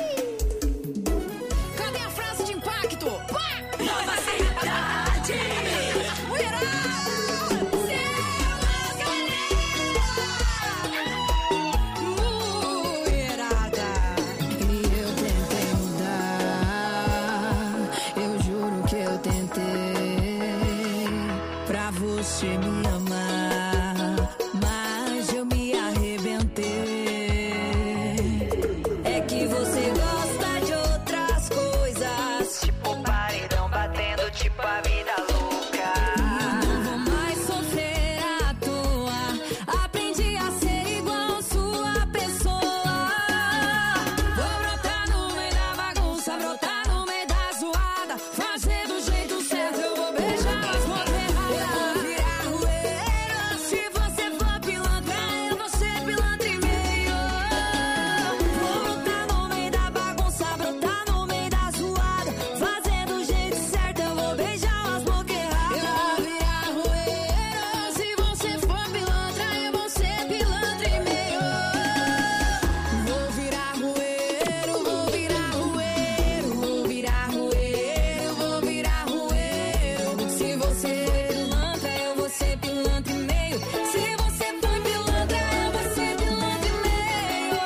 Cadê a frase de impacto? Nova cidade! Mulherada! E eu tentei mudar. Eu juro que eu tentei pra você me amar. Mas eu me arrebentei. É que você gosta de outras coisas, tipo paredão batendo, tipo a vida louca. Não vou mais sofrer à toa. Aprendi a ser igual sua pessoa. Vou brotar no meio da bagunça, brotar no meio da zoada. Fazer do jeito certo, eu vou beijar as mãos erradas. Eu vou virar rueira. Se você for pilantra, eu vou ser pilantra e meio. Vou brotar no meio da bagunça, brotar no meio da zoada. Fazer do jeito certo, eu vou beijar as bocas erradas. Eu vou virar rueira. Se você for pilantra, eu vou ser pilantra e meio. Vou virar rueiro, vou virar rueiro, vou virar rueiro, vou virar rueiro. Se você for pilantra, eu vou ser pilantra e meio. Se você for pilantra, eu vou ser pilantra e meio.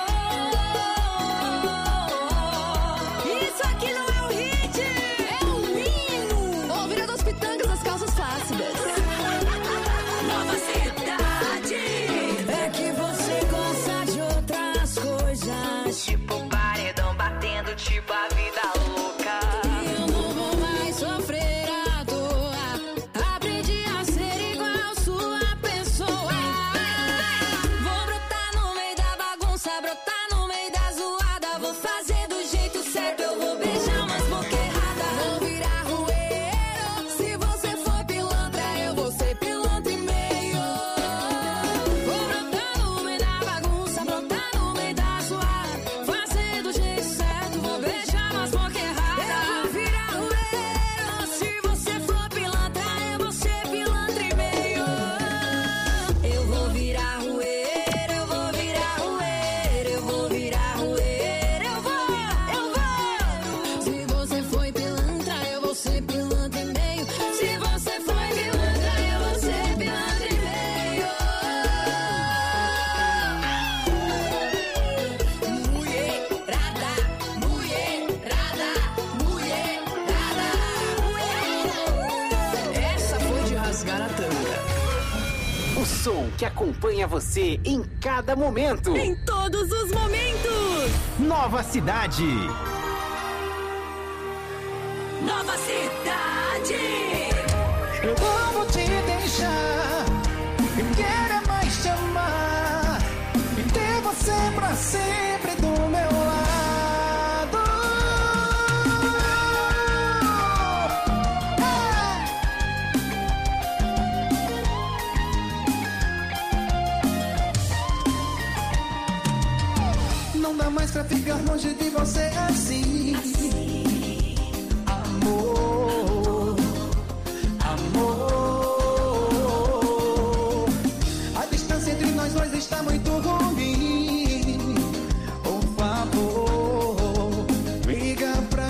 Isso aqui não é um hit, é um hino. Ouvir dos pitangas nas calças flácidas. Nova cidade. É que você gosta de outras coisas, tipo paredão batendo, tipo a vida louca. E eu não vou mais sofrer à toa. Aprendi a ser igual sua pessoa. Vou brotar no meio da bagunça, brotar no meio da zoada. Vou fazer do jeito certo, eu vou beijar umas boca errada. som que acompanha você em cada momento. Em todos os momentos. Nova Cidade. Nova Cidade. Eu não vou te deixar. Eu quero é mais te amar. E ter você pra sempre do meu lado. É. Não dá mais pra ficar longe de você assim. Amor, amor. A distância entre nós dois está muito ruim. Por favor, liga pra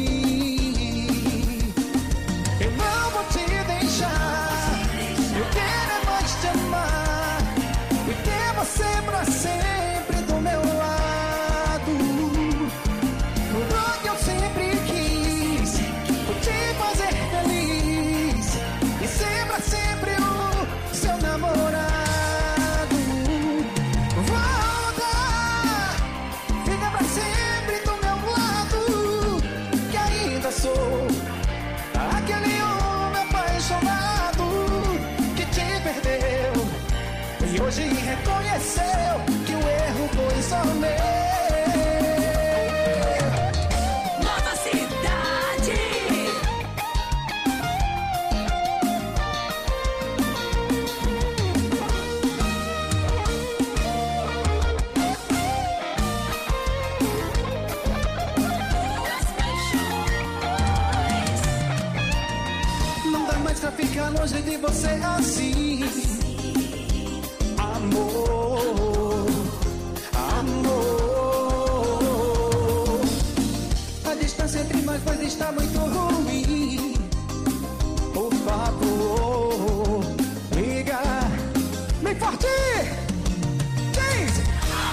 mim. Eu não vou te deixar. Eu quero é mais te amar e ter você pra sempre do meu lado. Tudo que eu sempre quis te fazer feliz e ser pra sempre o seu namorado. Volta, fica pra sempre do meu lado, que ainda sou aquele homem apaixonado que te perdeu e hoje reconheceu que o erro foi só meu. Nova Cidade. Não dá mais pra ficar longe de você assim. Amor, amor. A distância entre nós dois está muito ruim. Por favor, liga bem forte. Diz.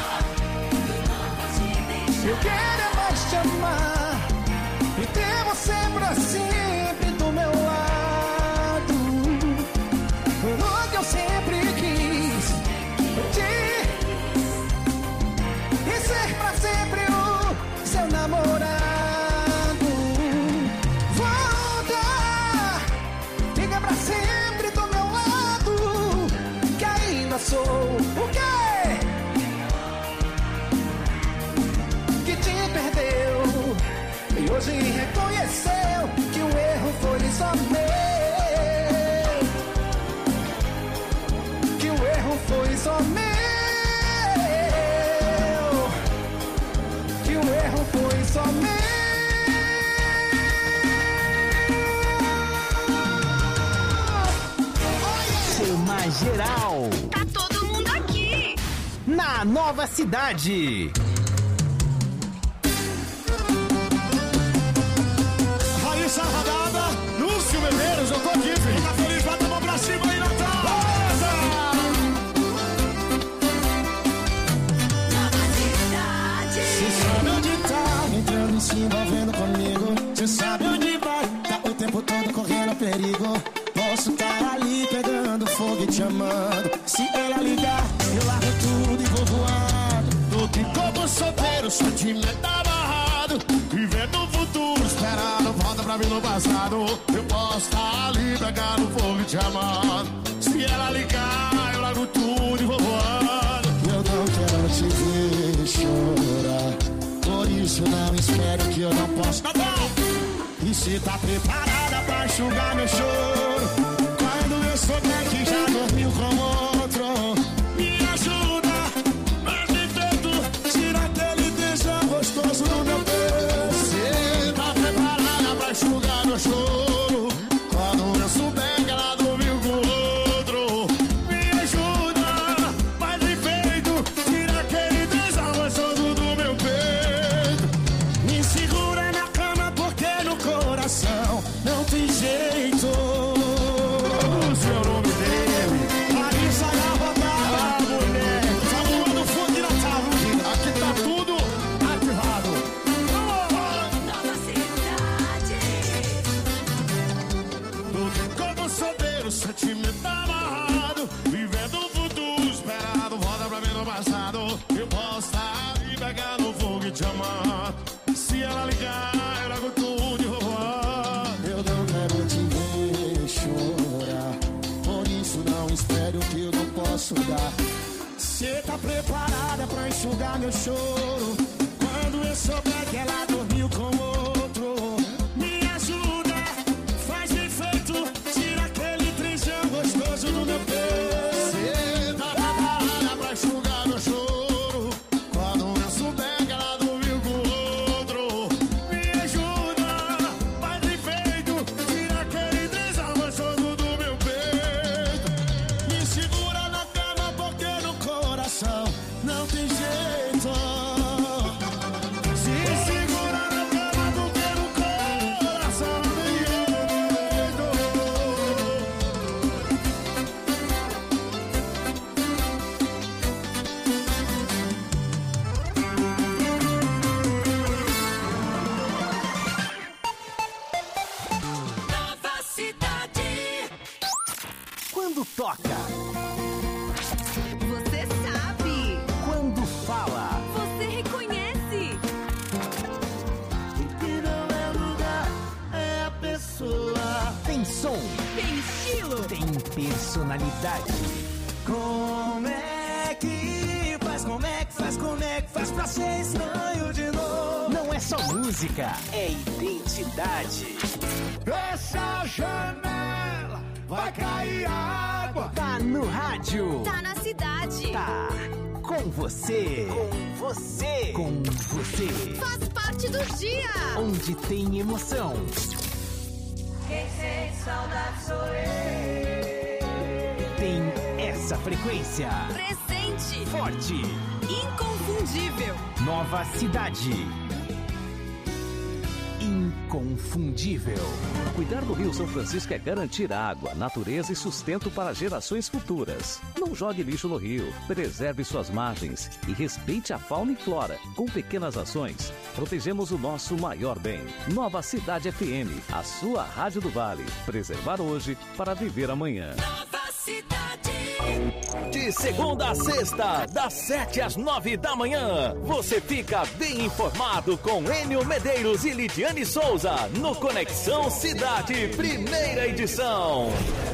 Eu quero é mais te amar e ter você pra sempre do meu lado. Tudo que eu sempre quis te e ser pra sempre o seu namorado. Volta, fica pra sempre do meu lado, que ainda sou o quê? Que te perdeu e hoje reconheceu que o erro foi só meu. Que o erro foi só meu. Que o erro foi só meu. Chama geral. Tá todo mundo aqui. Na Nova Cidade. Raíssa Radada, Lúcio Medeiros, eu tô aqui, filho. Tá feliz, bota a mão pra cima aí, Natal. Cê sabe onde tá, entrando e se envolvendo comigo. Cê sabe onde vai, tá o tempo todo correndo perigo. Posso tá ali pegando fogo e te amando. Se ela ligar, eu largo tudo e vou voando. Tô que como solteiro, sentimento amarrado. Vivendo o futuro, esperando volta pra mim no passado. Eu posso tá ali pegando fogo e te amando. Se ela ligar, eu largo tudo e vou voando. Eu não quero te ver chorar, por isso não espero que eu não posso. E se tá preparada pra enxugar meu choro, quando eu souber que já dormiu com outro, me ajuda, mas me tento, tira aquele tesão gostoso do meu peito. Se tá preparada pra enxugar meu choro, quando eu souber que ela dormiu com outro, me ajuda, mas me feito, tira aquele tesão gostoso do meu peito. Me segura na cama porque no coração não tem jeito. O seu nome dele tá preparada pra enxugar meu choro. Quando eu souber que ela dormiu com outro, me ajuda, faz bem feito, tira aquele trisão gostoso do meu peito. Cê tá preparada pra enxugar meu choro. Quando eu souber que ela dormiu com outro, me ajuda, faz bem feito, tira aquele trisão gostoso do meu peito. Me segura na cama porque no coração não tem jeito. Toca. Você sabe. Quando fala. Você reconhece. O que não é lugar é a pessoa. Tem som. Tem estilo. Tem personalidade. Como é que faz, como é que faz, como é que faz pra ser estranho de novo? Não é só música, é identidade. Essa janela vai cair água. Tá no rádio. Tá na cidade. Tá com você. Com você. Com você. Faz parte do dia. Onde tem emoção. Quem sente saudade sou eu. Tem essa frequência. Presente. Forte. Inconfundível. Nova cidade. Inconfundível. Cuidar do Rio São Francisco é garantir água, natureza e sustento para gerações futuras. Não jogue lixo no rio, preserve suas margens e respeite a fauna e flora. Com pequenas ações, protegemos o nosso maior bem. Nova Cidade F M, a sua rádio do Vale. Preservar hoje para viver amanhã. Nova Cidade. De segunda a sexta, das sete às nove da manhã, você fica bem informado com Enio Medeiros e Lidiane Souza no Conexão Cidade, primeira edição.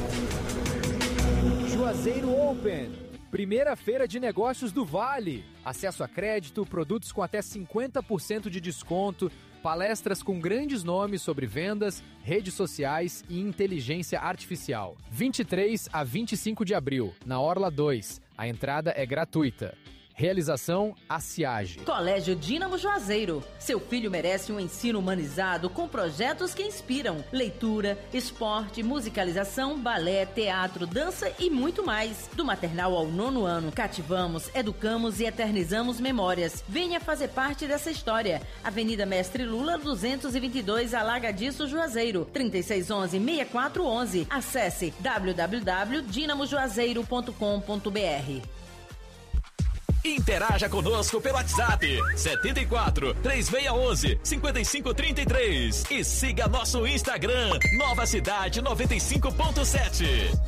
Juazeiro Open, primeira feira de negócios do Vale. Acesso a crédito, produtos com até cinquenta por cento de desconto, palestras com grandes nomes sobre vendas, redes sociais e inteligência artificial. vinte e três a vinte e cinco de abril, na Orla dois. A entrada é gratuita. Realização A Ciage. Colégio Dínamo Juazeiro. Seu filho merece um ensino humanizado com projetos que inspiram. Leitura, esporte, musicalização, balé, teatro, dança e muito mais. Do maternal ao nono ano, cativamos, educamos e eternizamos memórias. Venha fazer parte dessa história. Avenida Mestre Lula, duzentos e vinte e dois, Alagadiço, Juazeiro. trinta e seis onze, sessenta e quatro onze. Acesse w w w ponto dinamo juazeiro ponto com ponto b r. Interaja conosco pelo WhatsApp setenta e quatro, três seis um um, cinco cinco três três e siga nosso Instagram Nova Cidade noventa e cinco ponto sete.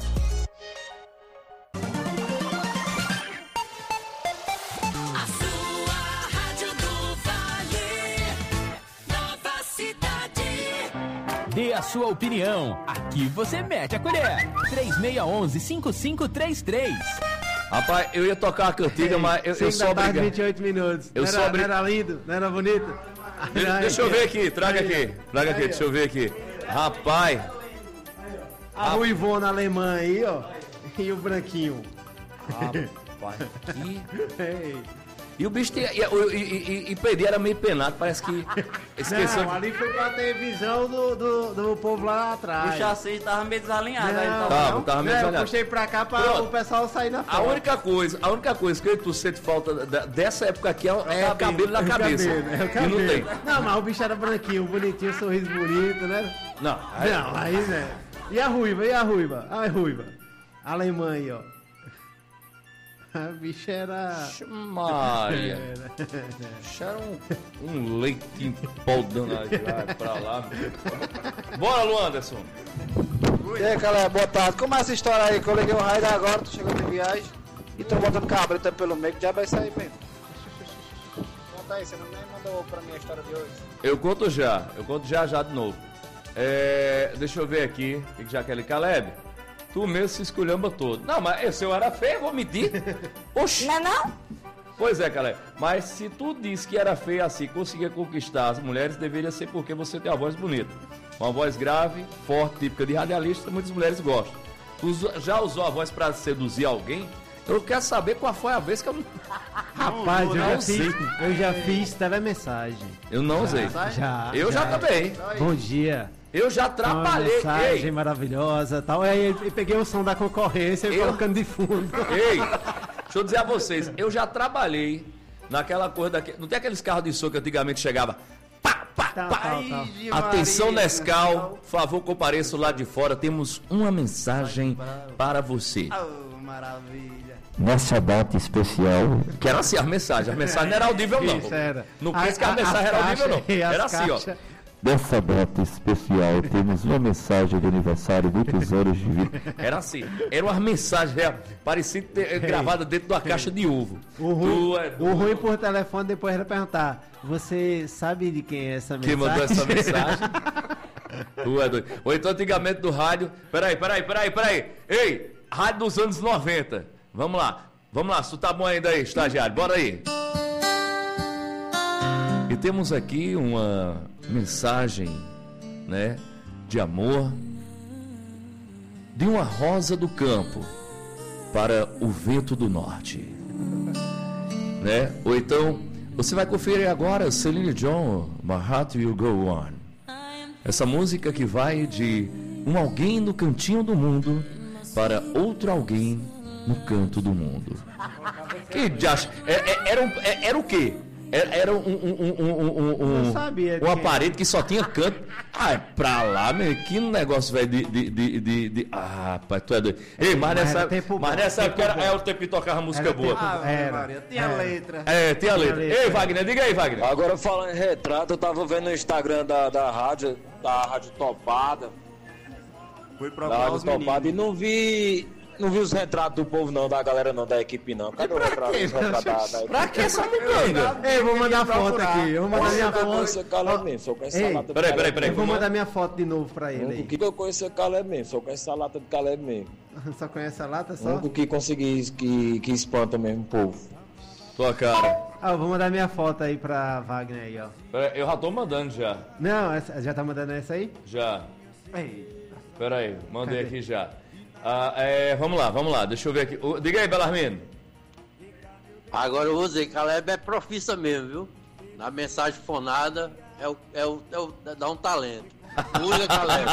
A sua rádio do Vale. Nova Cidade. Dê a sua opinião. Aqui você mete a colher. três seis um um, cinco cinco três três. Rapaz, eu ia tocar a cantiga, mas eu, eu sou obrigado. vinte e oito minutos. Eu não, sou era, obrig... não era lindo? Não era bonito? De, Ai, deixa eu ver aqui, traga aí, aqui. Traga aqui, aí, deixa eu ver aqui. Rapaz. A ruivona alemã aí, ó. E o branquinho. Rapaz, que... E o bicho tinha. E, e, e, e Pedro era meio penado, parece que esqueceu. Não, ali foi pra ter visão do, do, do povo lá atrás. O chassi tava meio desalinhado. Não, aí tava, tava, tava meio é, desalinhado. Eu puxei pra cá pra Pronto. o pessoal sair na frente. A única coisa, a única coisa que eu e tu sente falta da- dessa época aqui é, o- é o cabelo na É o cabeça. cabelo, é o E não cabelo. tem. Não, mas o bicho era branquinho, bonitinho, sorriso bonito, né? Não, aí- Não, aí, né? E a ruiva, e a ruiva? A ruiva. A alemã aí, ó. A bicha era... Maria. Era. Era um, um leite em pau danado lá pra lá. Bora, Luanderson. E aí, galera, boa tarde. Como é essa história aí? Que eu liguei o raio agora, tô chegando de viagem e tô botando cabrita pelo meio. Que diabo é isso aí, mesmo? Conta aí, você não nem mandou pra mim a história de hoje. Eu conto já, eu conto já já de novo. É, deixa eu ver aqui, o que que já quer ali? Caleb, Tu mesmo se esculhamba todo. Não, mas se eu era feio, eu vou mentir. Oxi. Não é não? Pois é, Calé. Mas se tu disse que era feio assim, conseguia conquistar as mulheres, deveria ser porque você tem uma voz bonita. Uma voz grave, forte, típica de radialista, muitas mulheres gostam. Tu já usou a voz pra seduzir alguém? Eu quero saber qual foi a vez que eu não... Rapaz, eu, não já sei. fiz, eu já fiz telemensagem. Eu não usei. Já. Eu já, já também. Bom dia. Eu já trabalhei. Uma mensagem Ei. maravilhosa e tal. Aí eu peguei o som da concorrência e Eu- colocando de fundo. Ei, deixa eu dizer a vocês, eu já trabalhei naquela coisa daqui. Não tem aqueles carros de som que antigamente chegava. Pá, pá, Tal, pá. tal, tal. Atenção, Maria, Nescau, por favor, compareça lá de fora. Temos uma mensagem para você. Oh, maravilha. Nessa data especial, Que era assim, as mensagens. As mensagens não eram audível, não. Isso era. Não A- pense que a, a- mensagem as era audível, não. caixas e as Era assim, ó. caixas. nessa data especial, temos uma mensagem de aniversário, muitos anos de vida. Era assim, eram umas mensagens é, parecidas ter- gravadas dentro de uma caixa de ovo. O ruim, Tu é o ruim por telefone depois era perguntar: você sabe de quem é essa mensagem? Quem mandou essa mensagem? Tu é doido. Ou então antigamente do rádio. Peraí, peraí, peraí, peraí. Ei, rádio dos anos noventa. Vamos lá. Vamos lá, se tu tá bom ainda aí, estagiário. Bora aí. E temos aqui uma mensagem, né, de amor de uma rosa do campo para o vento do norte, né? Ou então você vai conferir agora Celine Dion, My Heart Will Go On. Essa música que vai de um alguém no cantinho do mundo para outro alguém no canto do mundo. Que diacho? É, é, era, um, é, era o quê? Era, era um, um, um, um, um, um, Eu sabia um que- aparelho que só tinha canto. Ah, é pra lá, meu. Que negócio, velho, de, de, de, de, de... Ah, rapaz, tu é doido. Ei, mas Mas nessa, era tempo mas bom, nessa tempo época era, bom. é o tempo que tocava música Era boa. tempo- Ave Era, Maria, tinha era. letra. É, tem a letra. letra. Ei, Wagner, diga aí, Wagner. Agora falando em retrato, eu tava vendo no Instagram da, da rádio, da Rádio Topada, Fui da procurar Rádio os Topada, meninos. e não vi, não vi os retratos do povo não, da galera não, da equipe não. Cadê o retrato, os retratos da, da equipe? Pra que essa mucanga? Ei, vou mandar foto aqui. Eu vou mandar minha Eu foto. conheço esse Caleb mesmo, só com essa Ei, lata de peraí, Caleb peraí, peraí. Eu vou Como- mandar minha foto de novo pra ele O aí. único que eu conheço é Caleb mesmo, só com essa lata de Caleb mesmo. Só conhece a lata O só? único que consegui, que, que espanta mesmo o povo. Tua cara. Ah, eu vou mandar minha foto aí pra Wagner aí, ó. Peraí, eu já tô mandando já. Não, essa- já tá mandando essa aí? Já. Ei. Peraí, mandei Cadê? aqui já. Ah, é, vamos lá, vamos lá. Deixa eu ver aqui. Ô, diga aí, Belarmino. Agora eu vou dizer, Caleb é profissa mesmo, viu? Na mensagem fonada é o, é o, é o dá um talento. Pula, Caleb.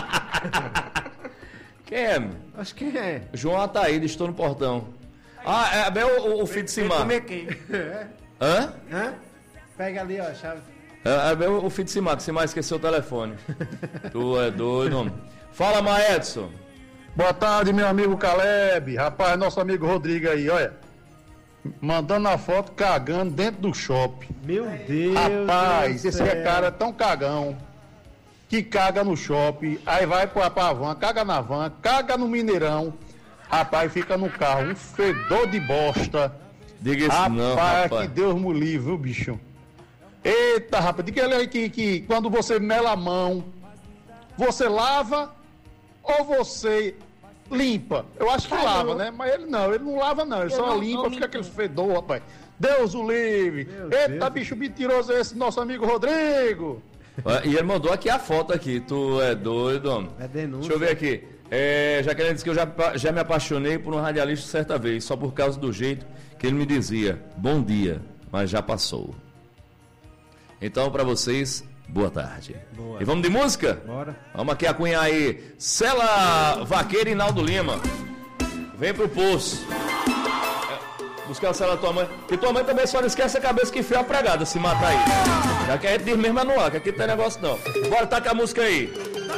Quem é? meu? Acho que é. João Ataíde, estou no portão. Ah, é bem o, o, o filho de Simar. Comer quem? Hã? Hã? Pega ali, ó, a chave. É, é bem o, o filho de Simar, que Simar esqueceu o telefone. Tu é doido, homem. Fala, Maedson. Boa tarde, meu amigo Caleb. Rapaz, nosso amigo Rodrigo aí, olha. Mandando a foto cagando dentro do shopping. Meu Deus. Rapaz, do esse céu. é cara é tão cagão que caga no shopping, aí vai pra, pra van, caga na van, caga no Mineirão. Rapaz, fica no carro, um fedor de bosta. Diga isso rapaz, não, rapaz. que Deus me livre, viu, bicho? Eita, rapaz, diga ele aí que, que quando você mela a mão, você lava ou você limpa? Eu acho que Pai, lava, eu- né? Mas ele não, ele não lava não, ele Eu só não- limpa, não fica limpo. aquele fedor, rapaz. Deus o livre. Meu Eita, Deus. bicho mentiroso esse nosso amigo Rodrigo. Ah, E ele mandou aqui a foto aqui. Tu é doido, homem. É denúncia. Deixa eu ver aqui. É, Jaqueline disse que eu já, já me apaixonei por um radialista certa vez, só por causa do jeito que ele me dizia, bom dia, mas já passou. Então, pra vocês, boa tarde. Boa. E vamos de música? Bora. Vamos aqui acunhar aí. Cela Vaqueira e Naldo Lima. Vem pro poço. É, buscar a cela da tua mãe. E tua mãe também só não esquece a cabeça que enfia a pregada se matar aí. Já que a gente diz mesmo é no ar, que aqui não tem negócio não. Bora, taca a música aí.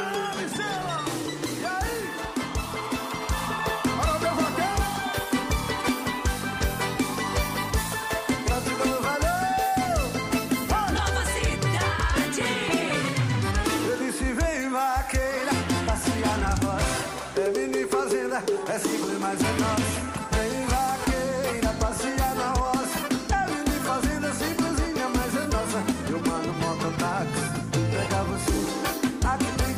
Nova cidade. Ele se vem vaqueira, passear na roça. É mini fazenda, é simples, mas é nosso. Vem vaqueira, passear na roça. É mini fazenda, simplesinha, mas é nossa. Eu mando mototáxi, entregar você. Aqui tem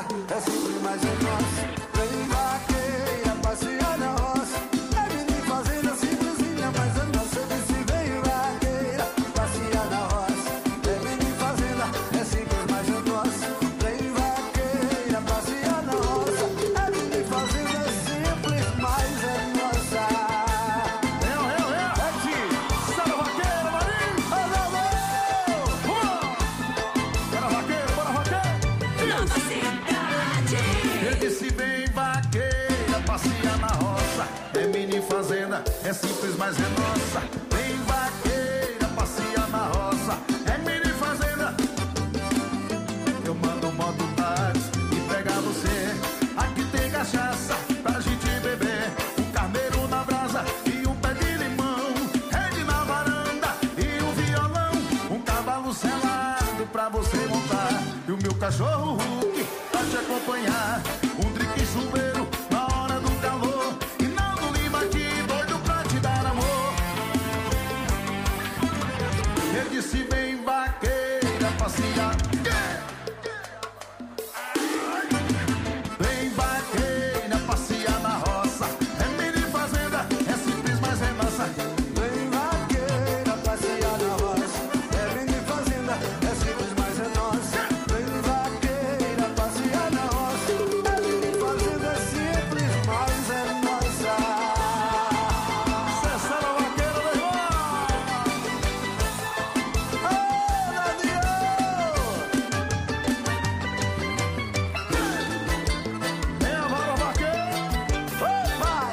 fazenda, é simples, mas é nossa. Vem vaqueira, passear na roça. É mini fazenda, simplesinha, mas é nossa. Eu disse vem vaqueira, passear na roça. É mini fazenda, é simples, mas é nossa. Vem vaqueira, passear na roça. É mini fazenda, é simples, mas é nossa. Eu, eu, eu, é de Sara Vaqueira, Marinho. Bora vaqueiro, bora vaqueiro. Nova cidade. Eu disse vem vaqueira, passear na roça. É mini fazenda, é simples, mas é nossa. Vem vaqueira, passear na roça. É mini fazenda. Eu mando moto táxi e pegar você. Aqui tem cachaça pra gente beber. Um carneiro na brasa e um pé de limão. Rede na varanda e um violão. Um cavalo selado pra você montar. E o meu cachorro Hulk pra te acompanhar. Um drink chuveiro na hora do calor. E Naldo Lima aqui doido pra te dar amor. Ele disse vem vaqueira passear. Vem vaqueira passear na roça. É mini fazenda, é simples, mas é nossa. Vem vaqueira passear na roça. É mini fazenda, é simples, mas é nossa. Vem vaqueira passear na roça. É mini fazenda, é simples, mas é nossa. Cessar a vaqueira, meu irmão. Ô, Daniel! Vem a vara vaqueira. Vai, vai.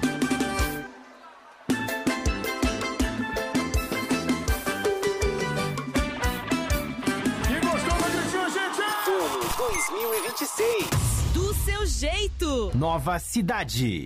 E gostou da gritinha, gente? Ano dois mil e vinte e seis. Do seu jeito. Nova cidade.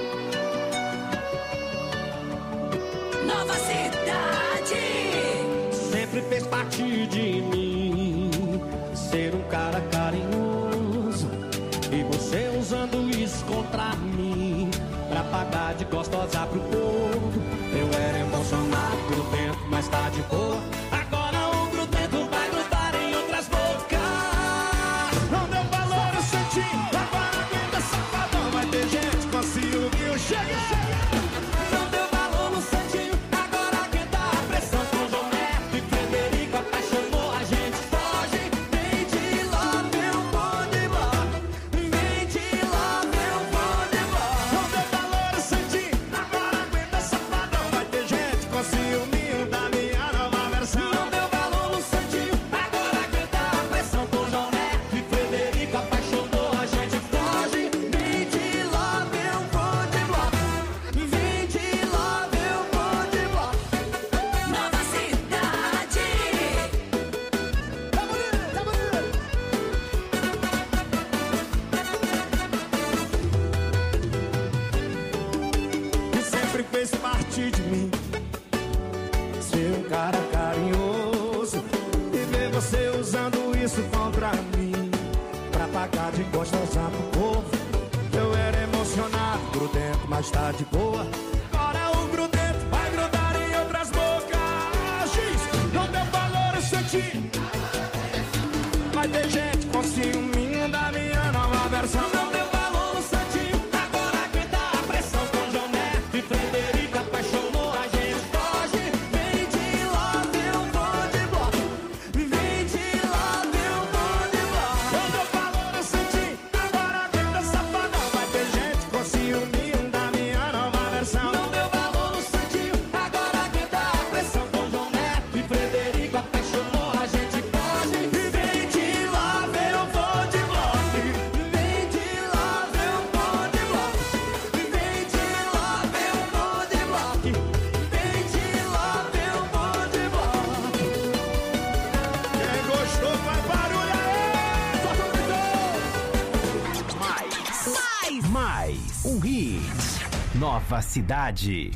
Nova cidade. Sempre fez parte de mim ser um cara carinhoso. E você usando isso contra mim pra pagar de gostosa pro povo. Eu era emocionado por dentro, mas tá de boa. Agora o grudento vai grudar em outras bocas. Não deu valor, eu senti. Agora aguenta safadão. Vai ter gente com ciúme, eu cheguei. Não deu valor no santinho. Agora aguenta a pressão. Com João Neto e Frederico apaixonou. A gente foge. Vem de lá, meu vou de lá. Vem de lá, meu vou de lá. Não deu valor, eu senti. Agora aguenta safadão. Vai ter gente com ciúminho da minha nova versão. Não deu valor no santinho. Agora aguenta a pressão. Com João Neto e Frederico apaixonou. A gente foge. Vem de lá, meu vou de lá. Vem de lá, meu vou de lá. Nova cidade. Que sempre fez parte de mim ser um cara carinhoso. E ver você usando isso contra mim pra pagar de gostosa pro povo. Eu era emocionado, grudento, mas tá de boa. Agora o grudento vai grudar em outras bocas. Giz, não deu valor, eu senti. Vai ter gente com ciúminho da minha nova versão. Não deu valor no santinho. Agora aguenta a pressão. Com João Neto e Frederico apaixonou. A gente foge. Vem de lá, meu vou de bloco. Vem de lá, meu vou de bloco. Não deu valor no santinho. Agora aguenta safadão. Vai ter gente com ciúminho da minha nova versão. Não deu valor no santinho. Agora aguenta a pressão. Com João Neto e Frederico apaixonou. A gente foge. Vem de lá, meu vou de bloco. Vem de lá, meu vou de bloco. Vem de lá, meu vou de bloco. Vem de lá, meu vou de bloco. Quem gostou faz barulho aí! Solta o Mais. Mais. Mais. Um hit. Nova cidade.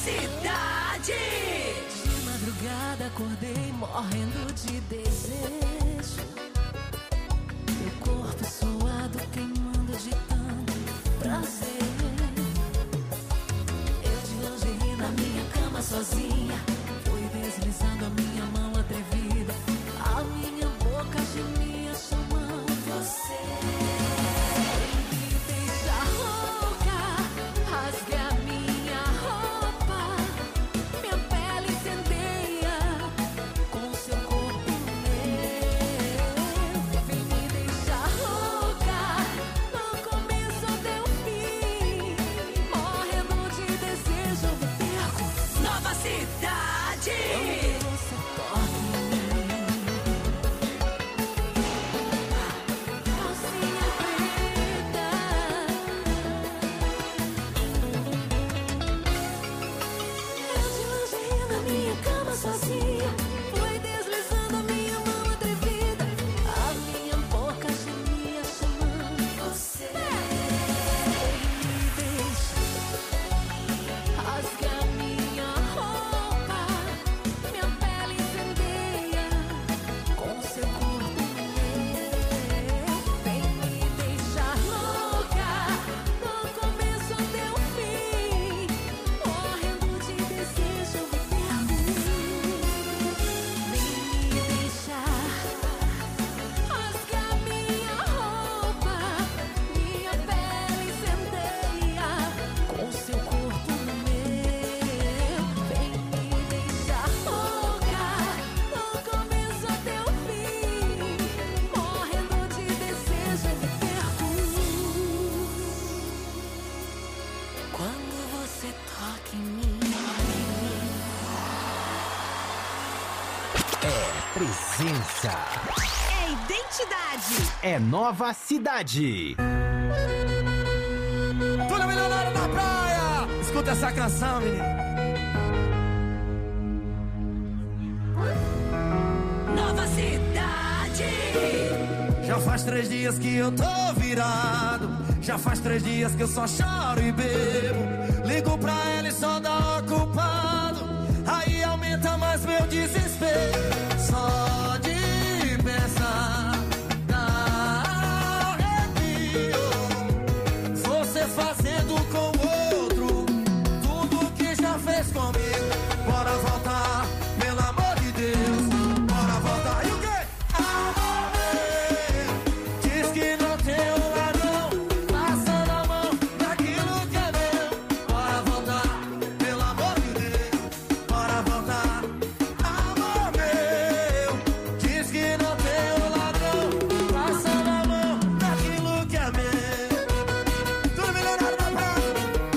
Cidade. De madrugada acordei morrendo de desejo. Meu corpo suado queimando de tanto prazer. Eu de lingerie na minha cama sozinha, fui deslizando a minha mão atrevida. A minha boca gemia chamando você. Me deixa louca, rasgue a minha roupa. Minha pele incendeia com seu corpo meu. Vem me deixar louca, no começo até o fim. Morrendo de desejo, eu me perco. Nova Cidade. Quando você toca em mim, calcinha preta. Eu de lingerie na minha cama sozinha, fui deslizando a minha mão atrevida. A minha boca gemia chamando você. Me deixa, rasgue a minha roupa. Minha pele incendeia com seu corpo meu. Vem me deixar louca, no começo até o fim. Morrendo de desejo, eu me perco. Vem me deixar, rasgue a minha roupa. Minha pele incendeia com seu corpo meu. Vem me deixar louca, no começo até o fim. Morrendo de desejo, eu me perco. Quando você toca em mim. É presença. É identidade. É Nova Cidade. Toda milionária na praia. Escuta essa canção, menino. Nova Cidade. Já faz três dias que eu tô virado. Já faz três dias que eu só choro e bebo. Ligo pra ela e só dá ocupado. Aí aumenta mais meu desespero. Só de pensar na arrepio. Você fazendo com o outro tudo que já fez comigo. Bora voltar, pelo amor de Deus. Bora voltar. E o quê? Amor meu, diz que não tem um ladrão passando a mão naquilo que é meu. Bora voltar, pelo amor de Deus. Bora voltar. Amor meu, diz que não tem um ladrão passando a mão naquilo que é meu. Tudo milionário na praia.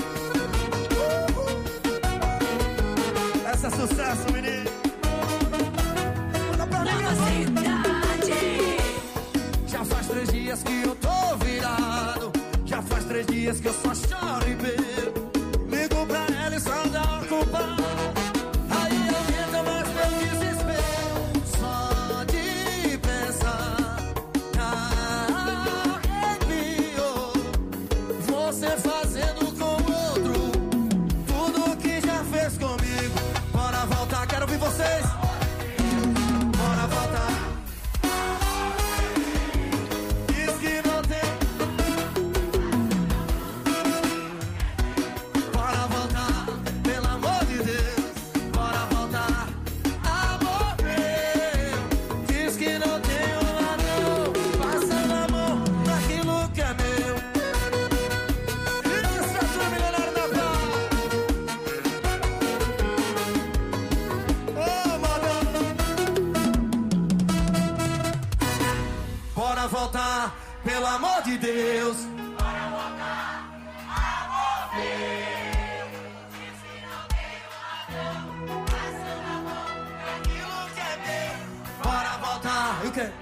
Uh, uh. Essa é sucesso, menino. Manda pra mim, Nova Cidade. já faz três dias que eu tô virado. Já faz três dias que eu só choro e bebo. Ligo pra ela e só dá ocupado. Aí aumenta mais meu desespero. Só de pensar na arrepio. Você fazendo com o outro tudo que já fez comigo. Bora voltar, quero ouvir vocês. Bora voltar. Diz que não tem. Bora voltar, pelo amor de Deus. Bora voltar. Amor meu, diz que não tem um ladrão passando a mão naquilo que é meu. Isso é tudo milionário na praia. Ô, madame. Bora voltar, pelo amor de Deus. Bora voltar, amor meu. Diz que não tem um ladrão passando a mão naquilo que é meu. Bora voltar, e o quê?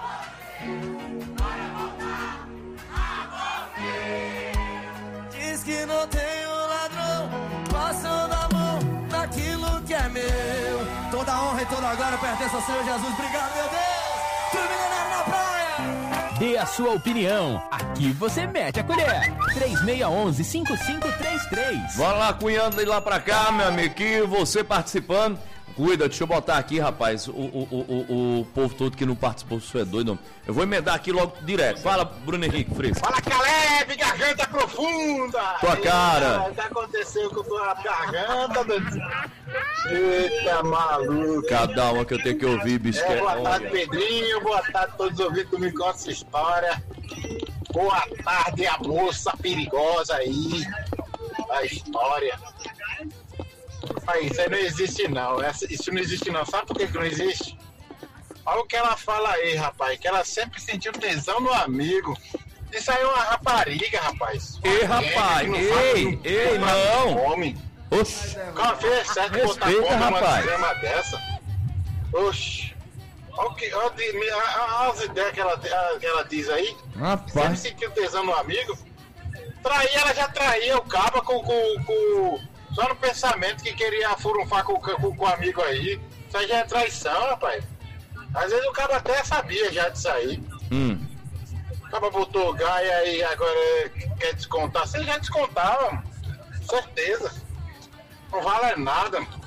Bora voltar, amor meu. Diz que não tem um ladrão passando a mão naquilo que é meu. Toda honra e toda glória pertence ao Senhor Jesus. Obrigado, meu Deus. Tudo milionário na praia. Dê a sua opinião. Aqui você mete a colher. três seis um um, cinco cinco três três. Bora lá, cunhando de lá pra cá, meu amigo, que você participando. Cuida, deixa eu botar aqui, rapaz, o, o, o, o, o povo todo que não participou, isso é doido. Eu vou emendar aqui logo direto. Fala, Bruno Henrique Fresco. Fala, Caleb, garganta profunda. Tua cara. O que aconteceu com tua garganta, meu Deus? Eita, maluco. Cada uma que eu tenho que ouvir, bicho. É, boa tarde, Pedrinho. Boa tarde a todos os ouvintes que me contam essa história. Boa tarde, a moça perigosa aí. A história. Aí, isso aí não existe não, isso não existe não, sabe por que, que não existe? Olha o que ela fala aí, rapaz, que ela sempre sentiu tesão no amigo. Isso aí é uma rapariga, rapaz. Ei, rapaz, ei, ei, não. Homem. Oxi. O cara fez certo de botar Respeita, fome numa rapaz. cama dessa. Oxi. Olha, o que, olha, olha as ideias que ela, que ela diz aí. Rapaz. Sempre sentiu tesão no amigo. Trair, ela já traía o caba com... com, com só no pensamento que queria furunfar com, com, com o amigo aí. Isso aí já é traição, rapaz. Às vezes o cara até sabia já disso aí. Hum. O cara botou gaia aí agora quer descontar. Você já descontava, mano. Certeza. Não vale nada, mano.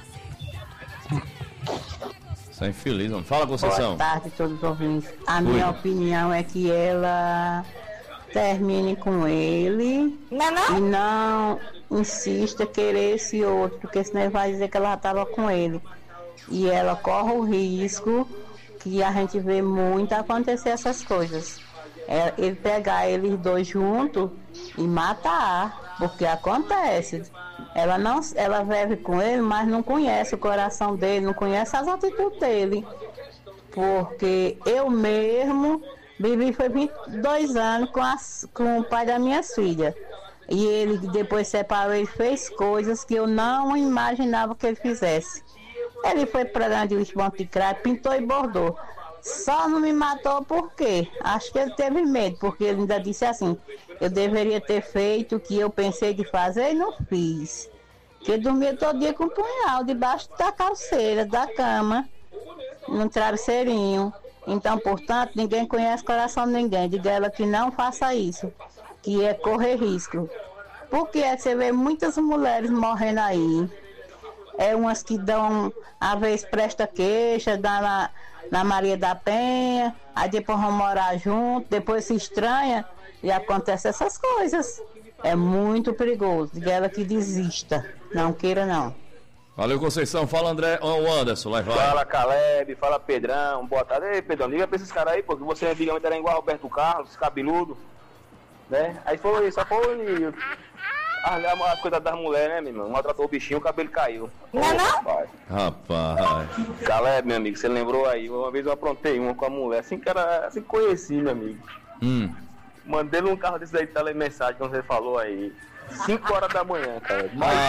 Você é infeliz, mano. Fala, Conceição. Boa tarde a todos os ouvintes. A minha opinião é que ela termine com ele não, não. e não insista querer esse outro, porque senão ele vai dizer que ela já estava com ele. E ela corre o risco que a gente vê muito acontecer essas coisas. É ele pegar eles dois juntos e matar, porque acontece. Ela não, ela vive com ele, mas não conhece o coração dele, não conhece as atitudes dele. Porque eu mesmo vivi foi vinte e dois anos com, as, com o pai da minha filha. E ele depois separou, ele fez coisas que eu não imaginava que ele fizesse. Ele foi para Grande Lisboa de Crack, pintou e bordou. Só não me matou por quê? Acho que ele teve medo, porque ele ainda disse assim, eu deveria ter feito o que eu pensei de fazer e não fiz. Porque eu dormia todo dia com um punhal debaixo da calceira, da cama, no travesseirinho. Então, portanto, ninguém conhece o coração de ninguém. Diga ela que não faça isso, que é correr risco. Porque você vê muitas mulheres morrendo aí. É umas que dão, às vezes presta queixa, dá na, na Maria da Penha, aí depois vão morar junto, depois se estranha e acontece essas coisas. É muito perigoso. Diga ela que desista. Não queira não. Valeu, Conceição. Fala, André. O Anderson, lá vai. Fala, Caleb. Fala, Pedrão. Boa tarde. Ei, Pedrão, liga pra esses caras aí, pô, que você antigamente era igual Roberto Carlos, cabeludo, né? Aí foi, só foi as, as coisas das mulheres, né, meu irmão? Maltratou o bichinho, o cabelo caiu. Não, oh, não? Rapaz. rapaz. Caleb, meu amigo, você lembrou aí? Uma vez eu aprontei uma com a mulher, assim que era, assim que conheci, meu amigo. Hum. Mandei num carro desse aí de telemensagem, como você falou aí. cinco horas da manhã, cara. Ah.